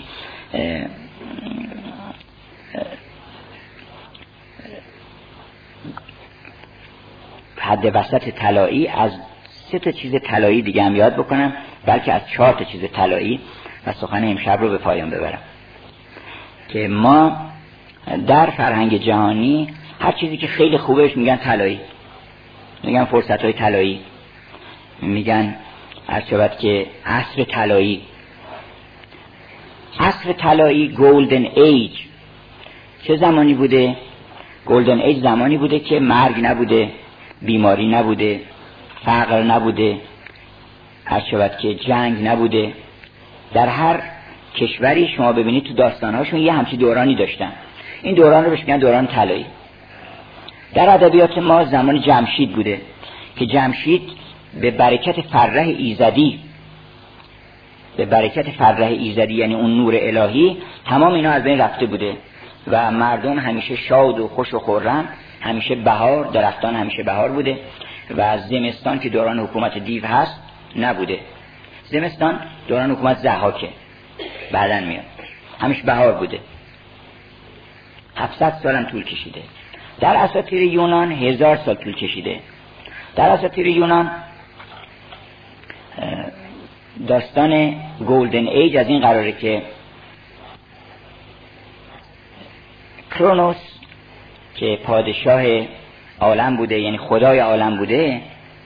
حد وسط طلایی از سه تا چیز طلایی دیگه هم یاد بکنم، بلکه از چهار تا چیز طلایی، و سخن امشب رو به پایان ببرم. که ما در فرهنگ جهانی هر چیزی که خیلی خوبه میگن طلایی، میگن فرصت‌های طلایی، میگن هر چقدر که عصر طلایی. عصر طلایی گولدن ایج چه زمانی بوده؟ گولدن ایج زمانی بوده که مرگ نبوده، بیماری نبوده، فقر نبوده، هر چقدر که جنگ نبوده. در هر کشوری شما ببینید تو داستانهاشون یه همچین دورانی داشتن. این دوران رو بهش میگن دوران طلایی. در ادبیات ما زمان جمشید بوده که جمشید به برکت فرح ایزدی، به برکت فرح ایزدی یعنی اون نور الهی، تمام اینا از بین رفته بوده و مردم همیشه شاد و خوش و خرم، همیشه بهار، درختان همیشه بهار بوده و زمستان که دوران حکومت دیو هست نبوده. زمستان دوران حکومت ضحاکه بعدن میاد، همیشه بهار بوده. هفتصد سالم طول کشیده. در اساطیر یونان هزار سال طول کشیده. در اساطیر یونان داستان گولدن ایج از این قراره که کرونوس که پادشاه عالم بوده، یعنی خدای عالم بوده،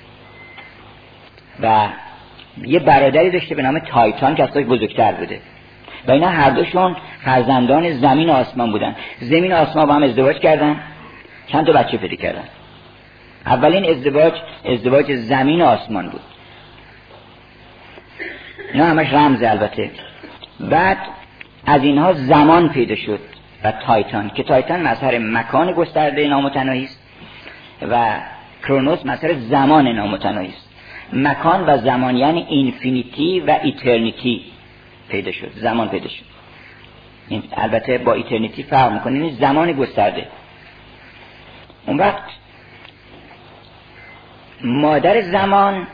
و یه برادری داشته به نام تایتان که از خودش بزرگتر بوده و اینا هر دوشون فرزندان زمین و آسمان بودن. زمین و آسمان با هم ازدواج کردن، چند تا بچه پیدا کردن. اولین ازدواج ازدواج زمین و آسمان بود. اینا همش رمزه البته. بعد از اینها زمان پیدا شد و تایتان، که تایتان مظهر مکان گسترده نامتناهی است و کرونوس مظهر زمان نامتناهی است. مکان و زمان یعنی اینفینیتی و ایترنیتی پیدا شد، زمان پیدا شد. این البته با ایترنیتی فرق میکنه، یعنی زمان گسترده. اون وقت مادر زمان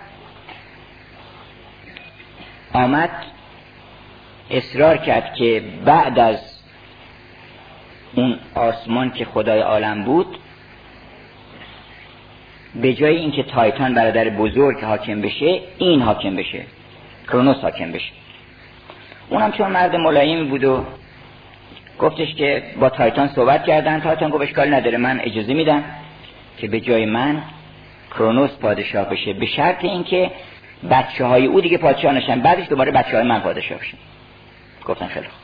آمد اصرار کرد که بعد از اون آسمان که خدای عالم بود، به جای اینکه تایتان برادر بزرگ حاکم بشه، این حاکم بشه، کرونوس حاکم بشه. اونم چون مرد ملایمی بود و گفتش که با تایتان صحبت کردن. تایتان گفت اشکال نداره، من اجازه میدم که به جای من کرونوس پادشاه بشه، به شرط اینکه بچه های او دیگه پادشاه نشن، بعدش دوباره بچه های من پادشاه بشن. گفتن خیلی خوب.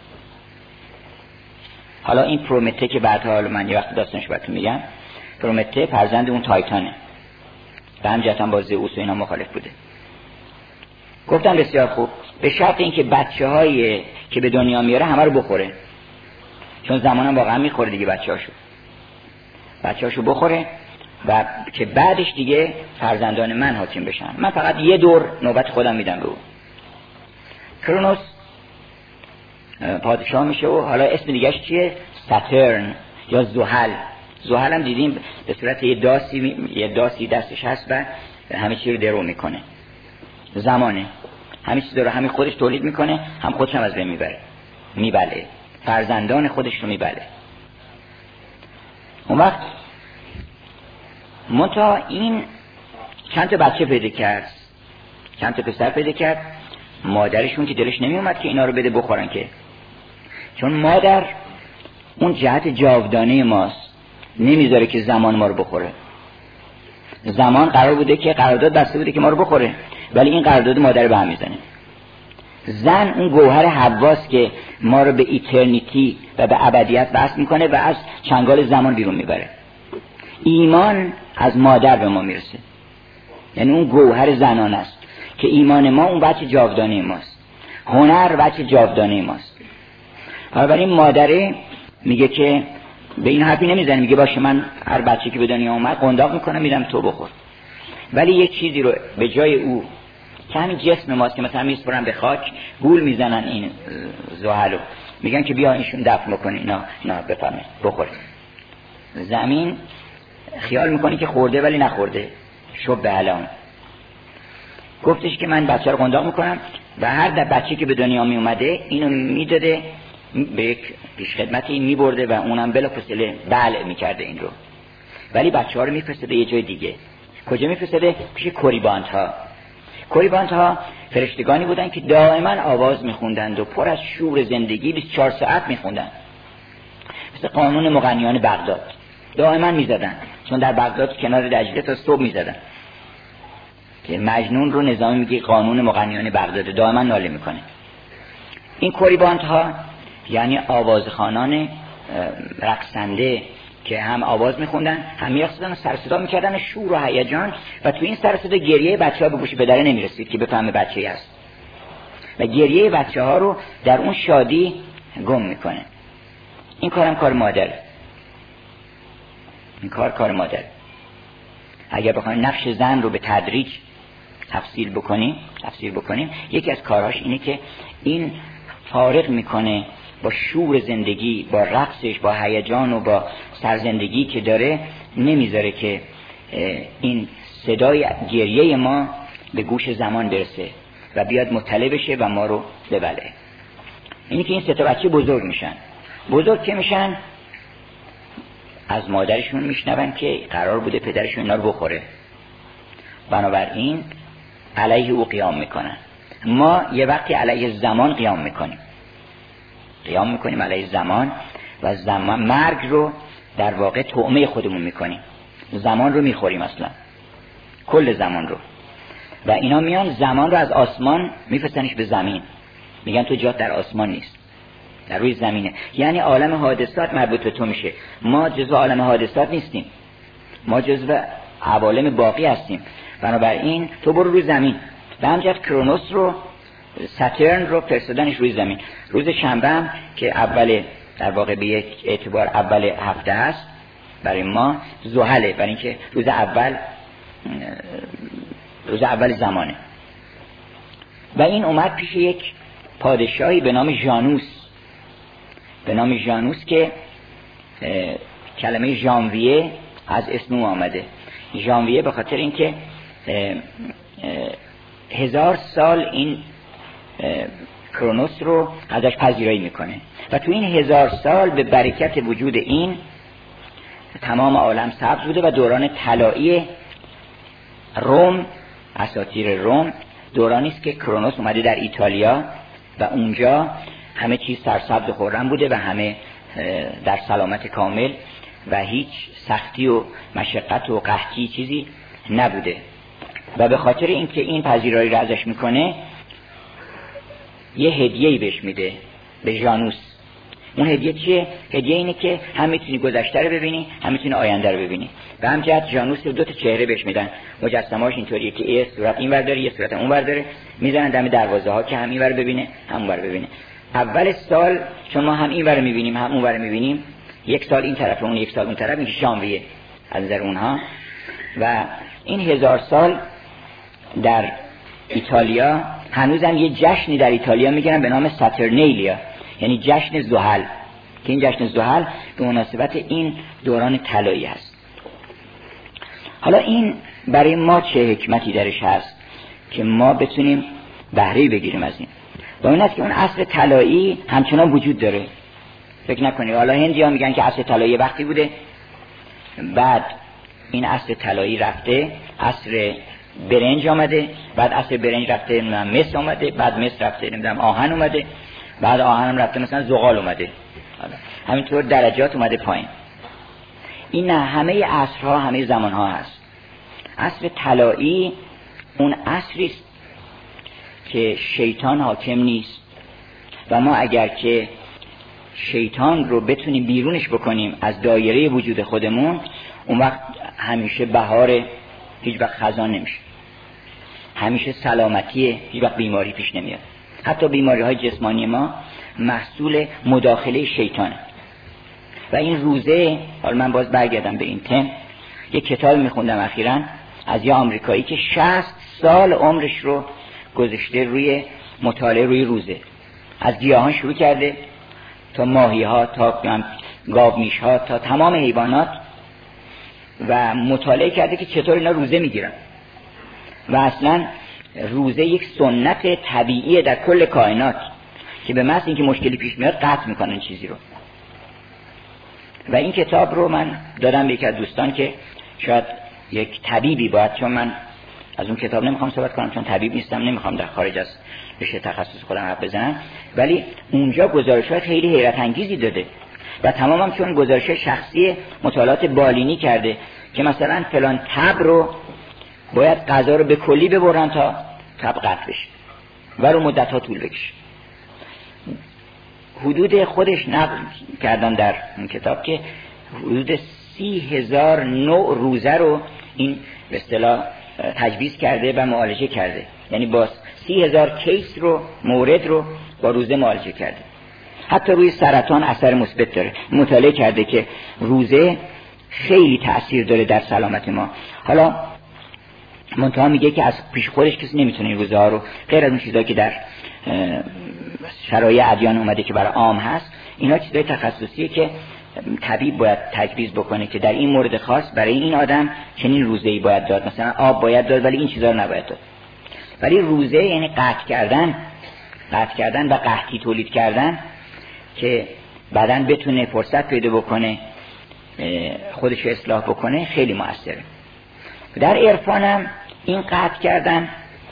حالا این پرومته که بعدها، حالا من یه وقت داستانش براتون میگم، پرومته فرزند اون تایتانه و همجهتا با زئوس و اینا مخالف بوده. گفتن بسیار خوب، به شرط اینکه بچه هایی که به دنیا میاره همه رو بخوره، چون زمانم واقعا میخوره دیگه بچه هاشو بچه هاشو بخوره و که بعدش دیگه فرزندان من حاکم بشن. من فقط یه دور نوبت خودم میدم به او. کرونوس پادشاه میشه و حالا اسم دیگهش چیه؟ ساترن یا زحل. زحل هم دیدیم به صورت یه داسی یه داسی دستش هست و همه چی رو درو میکنه. زمانه همه چیز رو همین خودش تولید میکنه، هم خودش هم از بین میبره، میبله فرزندان خودش رو میبله. اون وقت منتها این چند تا بچه پیدا کرد، چند تا پسر پیدا کرد. مادرشون که دلش نمی اومد که اینا رو بده بخورن، که چون مادر اون جهت جاودانه ماست، نمیذاره که زمان ما رو بخوره. زمان قرار بوده که قرارداد بسته بوده که ما رو بخوره، ولی این قرارداد مادر به هم میزنه. زن اون گوهر حواس که ما رو به ایترنیتی و به ابدیت وصل میکنه و از چنگال زمان بیرون میبره. ایمان از مادر به ما میرسه، یعنی اون گوهر زنان است که ایمان ما اون بچه جاودانه ماست، هنر بچه جاودانه ماست. بنابراین مادره میگه که به این حرفی نمیزنه، میگه باشه من هر بچه که به دنیا اومد قنداق میکنم میدم تو بخور، ولی یک چیزی رو به جای او که همین جسم ماست که مثلا میسپرن به خاک گول میزنن این زحلو، میگن که بیا اینشون دفن بکنی، نه نه بفرمایید بخورید. زمین خیال میکنی که خورده ولی نخورده. شب به الان گفتش که من بچه رو قنداق میکنم و هر در بچه که به دنیا می اومده اینو میداده به یک پیشخدمتی میبرده و اونم بلافاصله بله میکرده این رو، ولی بچه ها رو میفرسته یه جای دیگه. کجا میفرسته؟ پیش کوریبانت ها. کوریبانت ها فرشتگانی بودن که دائما آواز میخوندند و پر از شور زندگی بیست و چهار ساعت میخوندن، مثل قانون مغنیان بغداد دائما میزدن، چون در بغداد کنار دجله تا صبح میزدن که مجنون رو نظامی میگه قانون مغنیان بغداد دائما ناله میکنه. این کوریبانت ها یعنی آوازخوانان رقصنده که هم آواز میخوندن هم میرقصیدن و سر صدا میکردن، شور و هیجان، و تو این سر صدا گریه بچه‌ها به گوش پدر نمیرسید که بفهمه بچه‌ای هست و گریه بچه‌ها رو در اون شادی گم میکنه. این کارم کار مادر، این کار کار مادر. اگر بخوایم نقش زن رو به تدریج تفسیر بکنیم تفسیر بکنیم یکی از کاراش اینه که این فارغ میکنه با شور زندگی، با رقصش، با هیجان و با سرزندگی که داره، نمیذاره که این صدای گریه ما به گوش زمان برسه و بیاد مطلع بشه و ما رو ببلعه. اینی که این سه تا بچه بزرگ میشن. بزرگ که میشن از مادرشون میشنون که قرار بوده پدرشون اینا رو بخوره، بنابراین علیه او قیام میکنن. ما یه وقتی علیه زمان قیام میکنیم قیام میکنیم علیه زمان و زمان مرگ رو در واقع طعمه خودمون میکنیم، زمان رو میخوریم، اصلا کل زمان رو. و اینا میان زمان رو از آسمان میفرستنش به زمین، میگن تو جات در آسمان نیست، در روی زمینه. یعنی عالم حادثات مربوط به تو میشه. ما جزو عالم حادثات نیستیم، ما جزو عوالم باقی هستیم. بنابراین تو برو روی زمین. به همجرد کرونوس رو، ساترن رو فرستادنش روی زمین. روز شنبه هم که اول در واقع به یک اعتبار اول هفته است برای ما، زحله، برای اینکه روز اول روز اول زمانه. و این اومد پیش یک پادشاهی به نام ژانوس به نام ژانوس که کلمه ژانویه از اسم آمده. ژانویه به خاطر اینکه هزار سال این کرونوس رو ازش پذیرایی میکنه و تو این هزار سال به برکت وجود این تمام عالم سبز بوده و دوران طلایی روم، اساطیر روم، دورانی است که کرونوس اومده در ایتالیا و اونجا همه چیز سرسبز و خرم بوده و همه در سلامت کامل و هیچ سختی و مشقت و قحطی چیزی نبوده. و به خاطر اینکه این پذیرایی رو ازش میکنه یه هدیه‌ای بهش میده به ژانوس. اون هدیه چیه؟ هدیه اینه که هم میتونی گذشته رو ببینی هم میتونی آینده رو ببینی. به هم جهت ژانوس رو دو تا چهره بهش میدن. مجسمه‌اش اینطوریه که یه صورت این ور داره یه صورت اون ور داره، میذارن دم دروازه ها که هم این ور ببینه هم اون ور ببینه. اول سال چون ما هم این ور میبینیم هم اون ور میبینیم، یک سال این طرف اون یک سال اون طرف، میشه ژانویه از نظر اونها. و این هزار سال در ایتالیا هنوزم یه جشنی در ایتالیا میگیرن به نام ساترنیلیا، یعنی جشن زحل، که این جشن زحل به مناسبت این دوران طلایی هست. حالا این برای ما چه حکمتی درش هست که ما بتونیم بهره بگیریم از این؟ و این است که اون عصر طلایی همچنان وجود داره. فکر نکنید حالا هندی‌ها میگن که عصر طلایی وقتی بوده، بعد این عصر طلایی رفته، عصر برنج آمده، بعد عصر برنج رفته مس آمده، بعد مس رفته نمیدونم آهن اومده، بعد آهن هم رفته مثلا زغال اومده، همینطور درجات اومده پایین. این همه عصرها همه زمانها هست. عصر طلایی اون عصری است که شیطان حاکم نیست و ما اگر که شیطان رو بتونیم بیرونش بکنیم از دایره وجود خودمون، اون وقت همیشه بهار، هیچ وقت خزان نمیشه. همیشه سلامتیه، هیچ وقت بیماری پیش نمیاد. حتی بیماری های جسمانی ما محصول مداخله شیطانه. و این روزه، حالا من باز برگردم به این تم، یک کتاب میخوندم اخیراً از یه آمریکایی که شصت سال عمرش رو گذاشته روی مطالعه روی روزه. از گیاهان شروع کرده تا ماهی‌ها، تا گاومیش‌ها، تا تمام حیوانات، و مطالعه کرده که چطور اینا روزه میگیرن. و اصلا روزه یک سنت طبیعیه در کل کائنات که به محض اینکه مشکلی پیش میاد قطع میکنن چیزی رو. و این کتاب رو من دادم به یک از دوستان که شاید یک طبیبی باید، چون من از اون کتاب نمیخوام صحبت کنم چون طبیب نیستم، نمیخوام در خارج از رشته تخصص خودم حرف بزنم، ولی اونجا گزارشات خیلی حیرت انگیزی داده و تمامم چون گزارش شخصی مطالعات بالینی کرده که مثلا فلان تب رو باید غذا رو به کلی ببرن تا تب قطع بشه و رو مدت ها طول بکشه. حدود خودش نقل کردن در این کتاب که حدود سی هزار نوع روزه رو این به اصطلاح تجویز کرده و معالجه کرده، یعنی با سی هزار کیس رو مورد رو با روزه معالجه کرده. حتی روی سرطان اثر مثبت داره. مطالعه کرده که روزه خیلی تأثیر داره در سلامت ما. حالا منتها میگه که از پیش خودش کسی نمیتونه این روزه ها رو، غیر از اون چیزایی که در شرایع ادیان اومده که برای عام هست، اینا چیزای تخصصیه که طبیب باید تجویز بکنه که در این مورد خاص برای این آدم چنین روزه‌ای باید داد، مثلا آب باید داد ولی این چیزا رو نباید داد. ولی روزه یعنی قطع کردن، قطع کردن و قحطی تولید کردن که بدن بتونه فرصت پیدا بکنه خودش رو اصلاح بکنه، خیلی موثره. در عرفانم این قطع کردن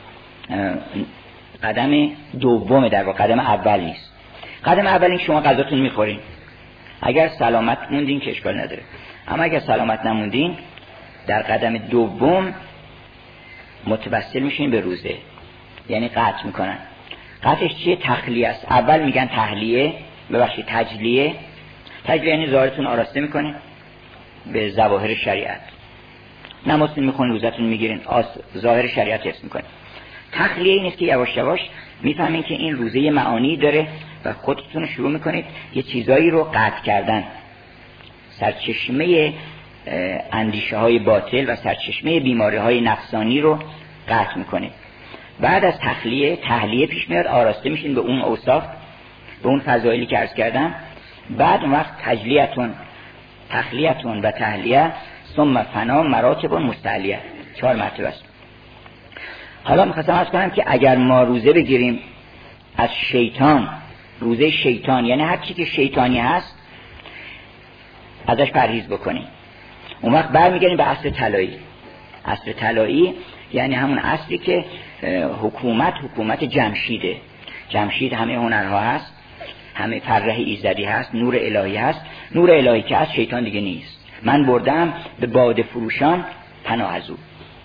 قدم دومه، در واقع قدم اول نیست. قدم اول این شما غذاتون میخورین، اگر سلامت موندین که اشکال نداره، اما اگر سلامت نموندین در قدم دوم متوسل میشین به روزه، یعنی قطع میکنن. قطعش چیه؟ تخلیه است. اول میگن تحلیه، ببخشید تجلیه. تجلیه یعنی ظاهرتون آراسته میکنه به ظواهر شریعت، نمازتون میخونین، روزتون میگیرین، ظاهر شریعت حفظ میکنین. تخلیه این است که یواش یواش میفهمین که این روزه یه معانی داره و خودتون رو شروع میکنید یه چیزایی رو قطع کردن، سرچشمه اندیشه های باطل و سرچشمه بیماری های نفسانی رو قطع میکنید. بعد از تخلیه، تحلیه پیش میاد، آراسته میشین به اون اوصاف، به اون فضایلی که عرض کردم. بعد اون وقت تجلیتون، تخلیتون و تحلیه، ثم فنا مراتب مستعلیه، چهار مرتبه است. حالا میخواستم عرض کنم که اگر ما روزه بگیریم از شیطان، روزه شیطان یعنی هر چی که شیطانی هست ازش پرهیز بکنیم، اون وقت برمیگردیم به اصل طلایی. اصل طلایی یعنی همون اصلی که حکومت حکومت جمشیده. جمشید همه هنرها هست، همه فرح ایزدی هست، نور الهی هست. نور الهی که از شیطان دیگه نیست. من بردم به باده فروشان پناه از او،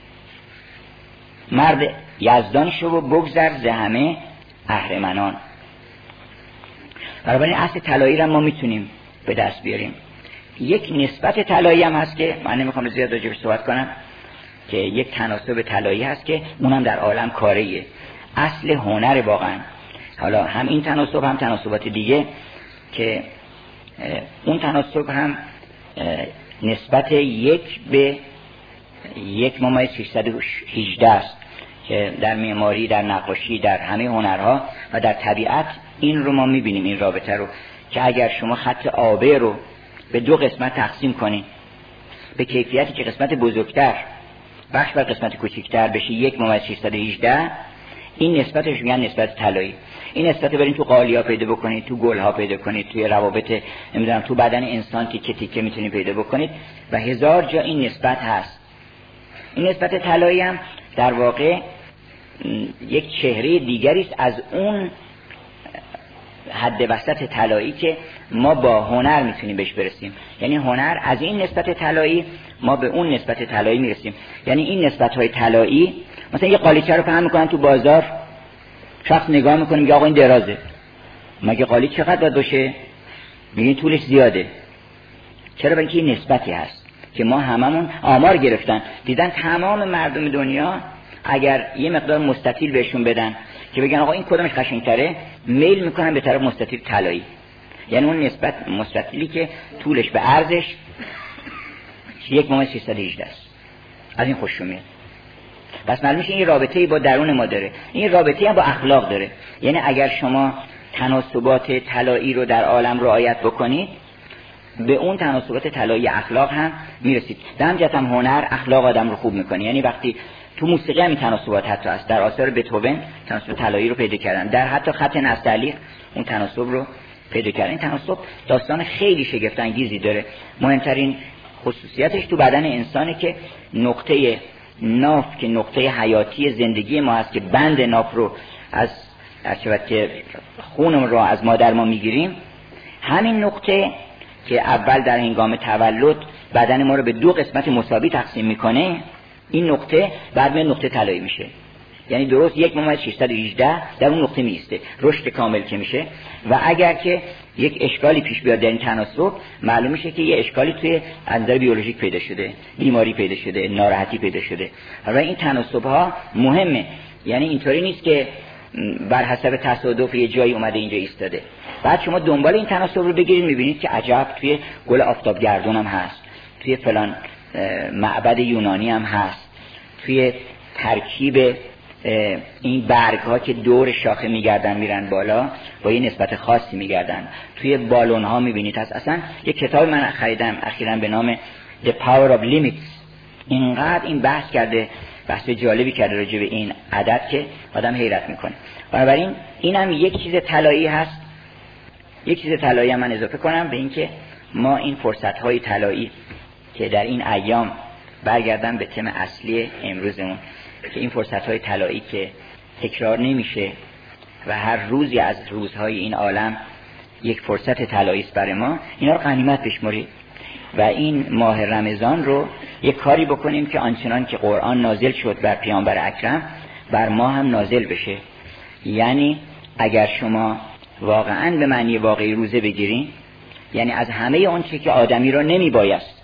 مرد یزدان شو و بگذر ز همه اهرمنان. بنابراین اصل طلایی را ما میتونیم به دست بیاریم. یک نسبت طلایی هم هست که من نمیخوام زیاد راجعش صحبت کنم، که یک تناسب طلایی هست که اونم در عالم کاریه، اصل هنر واقعا. حالا هم این تناسب هم تناسبات دیگه که اون تناسب هم نسبت یک به یک ممیز ششصد و هجده است که در معماری، در نقاشی، در همه هنرها و در طبیعت این رو ما میبینیم، این رابطه رو که اگر شما خط آبه رو به دو قسمت تقسیم کنین به کیفیتی که قسمت بزرگتر بخش بر قسمت کوچکتر بشه یک ممیز ششصد و هجده، این نسبتش میگن نسبت طلایی. این نسبت برین تو قالیا پیدا بکنید، تو گلها پیدا کنید، توی روابط نمیدونم تو بدن انسان تیکه تیکه میتونید پیدا بکنید و هزار جا این نسبت هست. این نسبت طلایی هم در واقع یک چهره دیگری است از اون حد وسط طلایی که ما با هنر میتونیم بهش برسیم. یعنی هنر از این نسبت طلایی ما به اون نسبت طلایی میرسیم. یعنی این نسبت های طلایی، مثلا یه قالیچه رو پهن میکنن تو بازار، شخص نگاه میکنه میگه آقا این درازه، مگه قالیچه چقدر باید باشه؟ میگه طولش زیاده. چرا؟ برای اینکه این نسبتی هست. که ما هممون آمار گرفتن دیدن تمام مردم دنیا اگر یه مقدار مستطیل بهشون بدن که بگن آقا این کدومش قشنگ‌تره، میل میکنن به طرف مستطیل طلایی، یعنی اون نسبت مستطیلی که طولش به عرضش یک ممیز سیصد و هجده است. از این خوششون میاد. پس معلوم میشه این رابطه‌ای با درون ما داره، این رابطه‌ای هم با اخلاق داره. یعنی اگر شما تناسبات طلایی رو در عالم رعایت بکنید، به اون تناسبات طلایی اخلاق هم میرسید. در همجهت هم هنر اخلاق آدم رو خوب میکنه. یعنی وقتی تو موسیقی هم این تناسبات حتی هست، در آثار بتهوون تناسب طلایی رو پیدا کردن، در حتی خط نستعلیق اون تناسب رو پیدا کردن. این تناسب داستان خیلی شگفت انگیزی داره. مهمترین خصوصیتش تو بدن انسانی که نقطه ناف که نقطه حیاتی زندگی ما هست، که بند ناف رو از ارچبت که خونم رو از مادر ما میگیریم، همین نقطه که اول در هنگام تولد بدن ما رو به دو قسمت مساوی تقسیم میکنه، این نقطه بعد به نقطه طلایی میشه. یعنی درست یک ممیز ششصد و هجده در اون نقطه میسته، رشد کامل که میشه. و اگر که یک اشکالی پیش بیاد در این تناسب، معلوم میشه که یه اشکالی توی از نظر بیولوژیک پیدا شده، بیماری پیدا شده، ناراحتی پیدا شده. حالا این تناسب ها مهمه. یعنی اینطوری نیست که بر حسب تصادف یه جایی اومده اینجا ایستاده. بعد شما دنبال این تناسب رو بگیرید، میبینید که عجب توی گل آفتابگردون هم هست، توی فلان معبد یونانی هم هست، توی ترکیب این برگ ها که دور شاخه میگردن میرن بالا با یه نسبت خاصی میگردن، توی بالون ها میبینید هست. اصلا یه کتاب من خریدم اخیراً به نام The Power of Limits، اینقدر این بحث کرده، بحث جالبی کرده راجع به این عدد که آدم حیرت میکنه. بنابراین اینم یک چیز طلایی هست. یک چیز طلایی هم من اضافه کنم به این که ما این فرصت های طلایی که در این ایام برگردم به تم اصلی امروزمون، که این فرصت های طلایی که تکرار نمیشه و هر روزی از روزهای این عالم یک فرصت طلایی است برای ما، اینا رو غنیمت بشمرید و این ماه رمضان رو یک کاری بکنیم که آنچنان که قرآن نازل شد بر پیامبر اکرم بر ما هم نازل بشه. یعنی اگر شما واقعا به معنی واقعی روزه بگیرین، یعنی از همه اون چیزی که آدمی رو نمی بایست،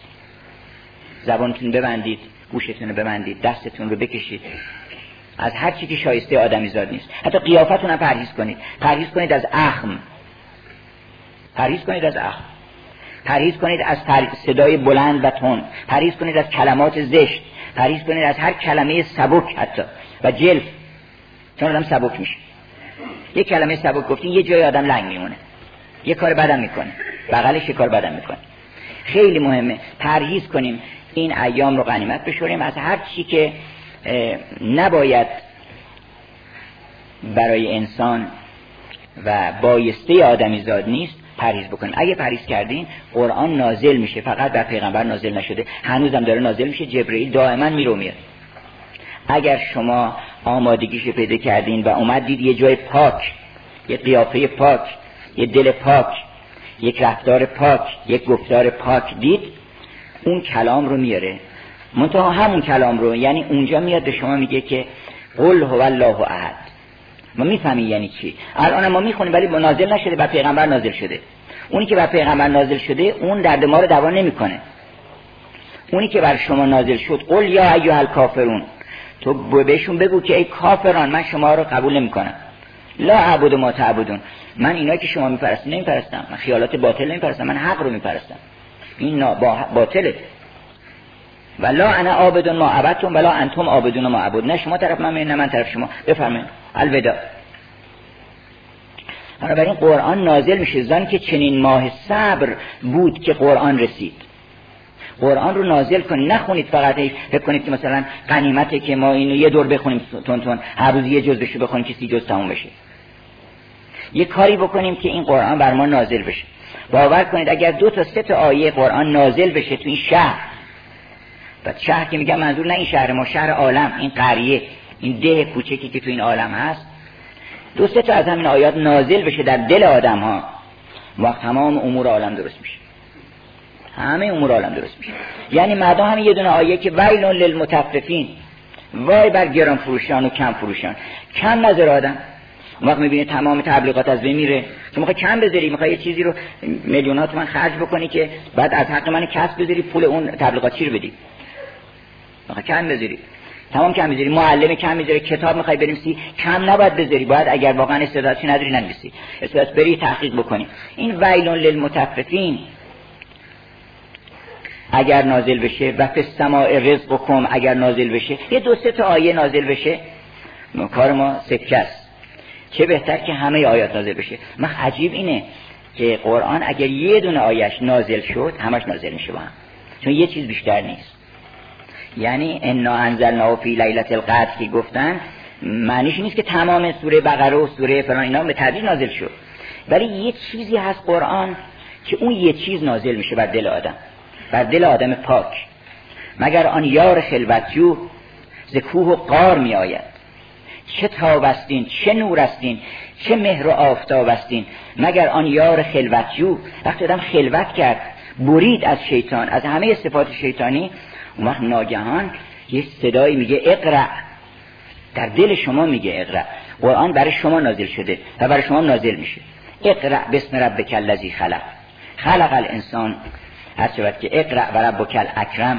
زبانتون ببندید، گوشتون رو ببندید، دستتون رو بکشید، از هر چی که شایسته آدمی زاد نیست. حتی قیافتون هم پرهیز کنید. پرهیز کنید از اخم، پرهیز کنید از اخم، پرهیز کنید از صدای بلند و تند، پرهیز کنید از کلمات زشت، پرهیز کنید از هر کلمه سبک حتی و جلف، چون آدم سبک میشه. یک کلمه سبک گفتین یه جای آدم لنگ میمونه، یه کار بدم میکنه، بغلش یه کار بدم میکنه. خیلی مهمه پرهیز کنیم، این ایام رو غنیمت بشوریم، از هر چی که نباید برای انسان و بایسته آدمی زاد نیست پرهیز بکنین. اگه پرهیز کردین قرآن نازل میشه، فقط بر پیغمبر نازل نشده، هنوزم داره نازل میشه، جبرئیل دائما میره و میاد. اگر شما آمادگیشو پیدا کردین و اومدید یه جای پاک، یه قیافه پاک، یه دل پاک، یک رفتار پاک، یک گفتار پاک دید، اون کلام رو میاره. منتها همون کلام رو، یعنی اونجا میاد به شما میگه که قل هو الله احد. ما میفهمیم یعنی چی. الان ما میخونیم ولی نازل نشده، بر پیغمبر نازل شده. اونی که بر پیغمبر نازل شده اون درد ما رو دوا نمیکنه. اونی که بر شما نازل شد، قل یا ایها الکافرون، تو بهشون بگو که ای کافران من شما رو قبول نمیکنم. لا اعبد ما تعبدون، من اینا که شما میپرستین نمیپرستم، من خیالات باطل نمیپرستم، من حق رو میپرستم. این باطله. ولا انا عابد ما عبدتم ولا انتم عابدون ما اعبد. نه شما طرف من، نه من طرف شما. بفرمایید الوداع. بنابراین قرآن نازل میشه زن که چنین ماه صبر بود که قرآن رسید. قرآن رو نازل کن، نخونید فقط فکر کنید که مثلا غنیمته که ما اینو یه دور بخونیم تون تون، هر روز یه جز بشه بخونیم که سی جز تموم بشه. یه کاری بکنیم که این قرآن بر ما نازل بشه. باور کنید اگر دو تا سه تا آیه قرآن نازل بشه تو این شهر، بعد شهر که میگم منظور نه این شهر ما، شهر عالم، این قریه، این ده کوچکی که تو این عالم هست، دو سه تا از همین آیات نازل بشه در دل آدم ها، وقت تمام امور عالم درست میشه. همه امور عالم درست میشه. یعنی مردم همین یه دونه آیه که ویل للمطففین، وای بر گران فروشان و کم فروشان. کم نظر آدم اون وقت میبینی تمام تبلیغات از بین میره. تو میخوای کم بذاری، میخوای یه چیزی رو میلیونات تومان خرج بکنی که بعد از حق من کسب بذاری پول اون تبلیغاتی رو بدی. میخوای کم بذاری، تمام کم بذاری، معلم کم بذاری، کتاب میخوای بنویسی کم نباید بذاری، باید اگر واقعا استعدادی نداری ننویسی، استعداد بری تحقیق بکنی. این ویل للمطففین اگر نازل بشه و فی السماء رزقکم اگر نازل بشه، یه دو سه تا آیه نازل بشه کار ما سکه است. چه بهتر که همه آیات نازل بشه. من عجیب اینه که قرآن اگر یه دونه آیش نازل شد همش نازل میشه با هم، چون یه چیز بیشتر نیست. یعنی انا انزلناه فی لیلة القدر که گفتن معنیش نیست که تمام سوره بقره و سوره فلان اینا به تدریج نازل شد، ولی یه چیزی هست قرآن که اون یه چیز نازل میشه بر دل آدم، بر دل آدم پاک. مگر آن یار خلوتجو ز کوه و غار می آید، چه تاب استین چه نور استین چه مهر و آفتاب استین. مگر آن یار خلوتجو، وقتی آدم خلوت کرد برید از شیطان، از همه صفات شیطانی، اون وقت ناگهان یه صدایی میگه اقرأ، در دل شما میگه اقرأ. قرآن برای شما نازل شده و برای شما نازل میشه. اقرأ بسم ربک الذی خلق خلق الانسان، هر شود که اقرأ و ربک الاکرم،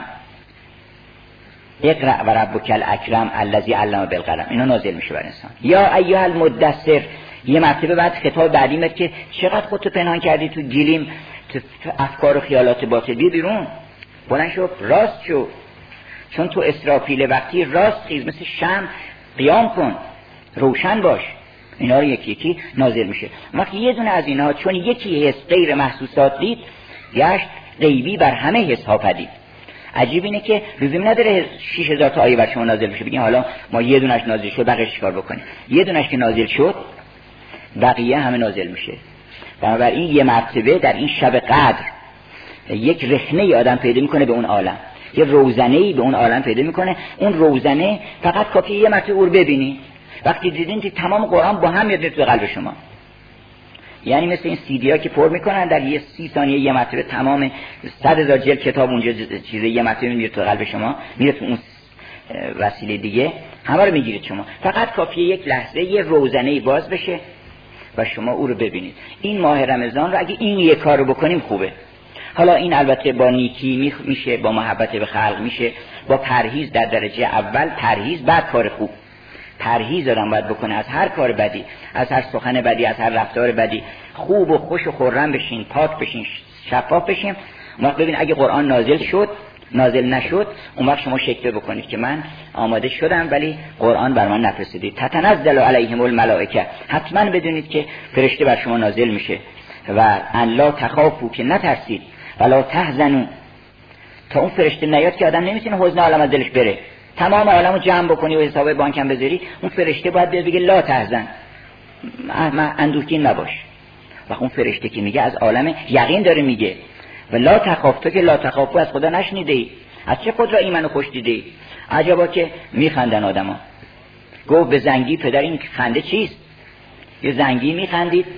اقرأ و ربک الاکرم الذی علم بالقلم، اینا نازل میشه بر انسان. یا ایها المدثر، یه مرتبه بعد خطاب بعدی میاد که چقدر خودتو پنهان کردی تو گلیم، تو افکار و خیالات باطل، بیا بیرون، بلند شو، راست شو، چون تو اسرافیل وقتی راست خیز، مثل شمع قیام کن، روشن باش. اینا رو یکی یکی نازل میشه. وقتی یه دونه از اینها چون یکی حس غیر محسوسات دید، گشت غیبی بر همه حس ها پدید. عجیب اینه که لزوم نداره شش هزار تا آیه بر شما نازل بشه بگین حالا ما یه دونش نازل شد بقیه چیکار بکنیم. یه دونش که نازل شد بقیه همه نازل میشه. بنابراین یه مرتبه در این شب قدر یک رخنه ای آدم پیدا میکنه به اون عالم، یه روزنه ای به اون عالم پیدا میکنه. اون روزنه فقط کافی یه مرتبه او رو ببینی، وقتی دیدین که تمام قرآن با هم میاد تو قلب شما. یعنی مثل این سی دی ها که پر میکنن در یه سی ثانیه یه مرتبه تمام صد هزار جلد کتاب اونجا چیزه یه مرتبه میره تو قلب شما، میره تو اون وسیله دیگه همه رو میگیرید شما. فقط کافیه یک لحظه یه روزنه باز بشه و شما او رو ببینید. این ماه رمضان رو اگه این یه کار رو بکنیم خوبه. حالا این البته با نیکی میشه، با محبت به خلق میشه، با پرهیز در درجه اول، پرهیز بعد کار خوب. پرهیز آدم باید بکنه از هر کار بدی، از هر سخن بدی، از هر رفتار بدی. خوب و خوش و خرم بشین، پاک بشین، شفاف بشین. اون وقت ببین اگه قرآن نازل شد، نازل نشد، اون وقت شما شکوه بکنید که من آماده شدم ولی قرآن بر من نفرستید. تتنزل علیهم الملائکه، حتما بدونید که فرشته بر شما نازل میشه. و ان لا تخافوا، که نترسید، ولا تحزنوا، تا اون فرشته نیاد که آدم نمیتونه حزن عالم از دلش بره. تمام عالمو جمع بکنی و حساب بانک هم بذاری، اون فرشته باید بیاد بگه لا تحزن، اندوهگین نباش. و اون فرشته که میگه از عالم یقین داره میگه. و لا تخاف، تو که لا تخافو از خدا نشنیده ای، از چه خود را ایمن خوش دیده ای؟ عجبا که میخندن آدما. گفت به زنگی پدر این خنده چیست؟ یه زنگی میخندید،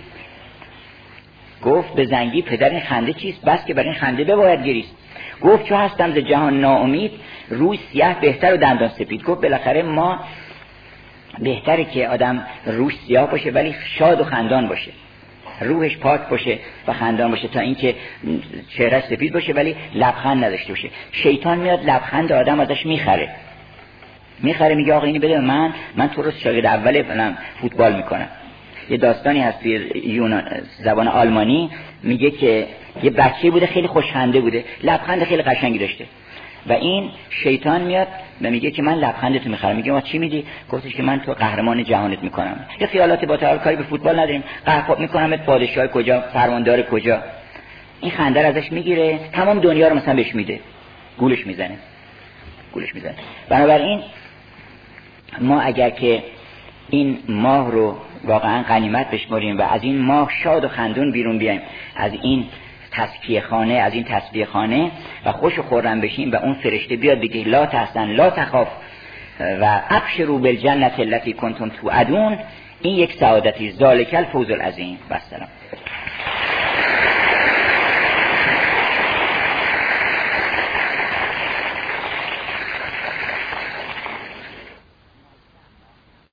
گفت به زنگی پدر این خنده چیست؟ بس که بر این خنده بباید گریست. گفت چو هستم ز جهان ناامید، روی سیاه بهتر و دندان سپید. گفت بالاخره ما بهتره که آدم روش سیاه باشه ولی شاد و خندان باشه، روحش پاک باشه و خندان باشه، تا اینکه چهرهش سفید باشه ولی لبخند نداشته باشه. شیطان میاد لبخند آدم ازش میخره، میخره میگه آقا اینو بده من، من تو رو شاگرد اول فلان فوتبال میکنم. یه داستانی هست توی یونان زبان آلمانی، میگه که یه بچه بوده خیلی خوشخنده بوده، لبخند خیلی قشنگی داشته و این شیطان میاد و میگه که من لبخندتو میخرم. میگه ما چی میدی؟ گفتش که من تو قهرمان جهانت میکنم. یه خیالات با تعال کاری به فوتبال نداریم، قهرمان میکنمت پادشاه کجا، فرماندار کجا. این خنده ازش میگیره، تمام دنیا رو مثلا بهش میده، گولش میزنه گولش میزنه. بنابراین ما اگر که این ماه رو واقعا غنیمت بشماریم و از این ماه شاد و خندون بیرون بیایم، از این تسکیه خانه، از این تسبیح خانه و خوش و خرم بشیم و اون فرشته بیاد بگه لا تحزن لا تخاف و ابشروا بالجنة التي کنتم توعدون، این یک سعادتی، ذالک الفوز العظیم. و السلام.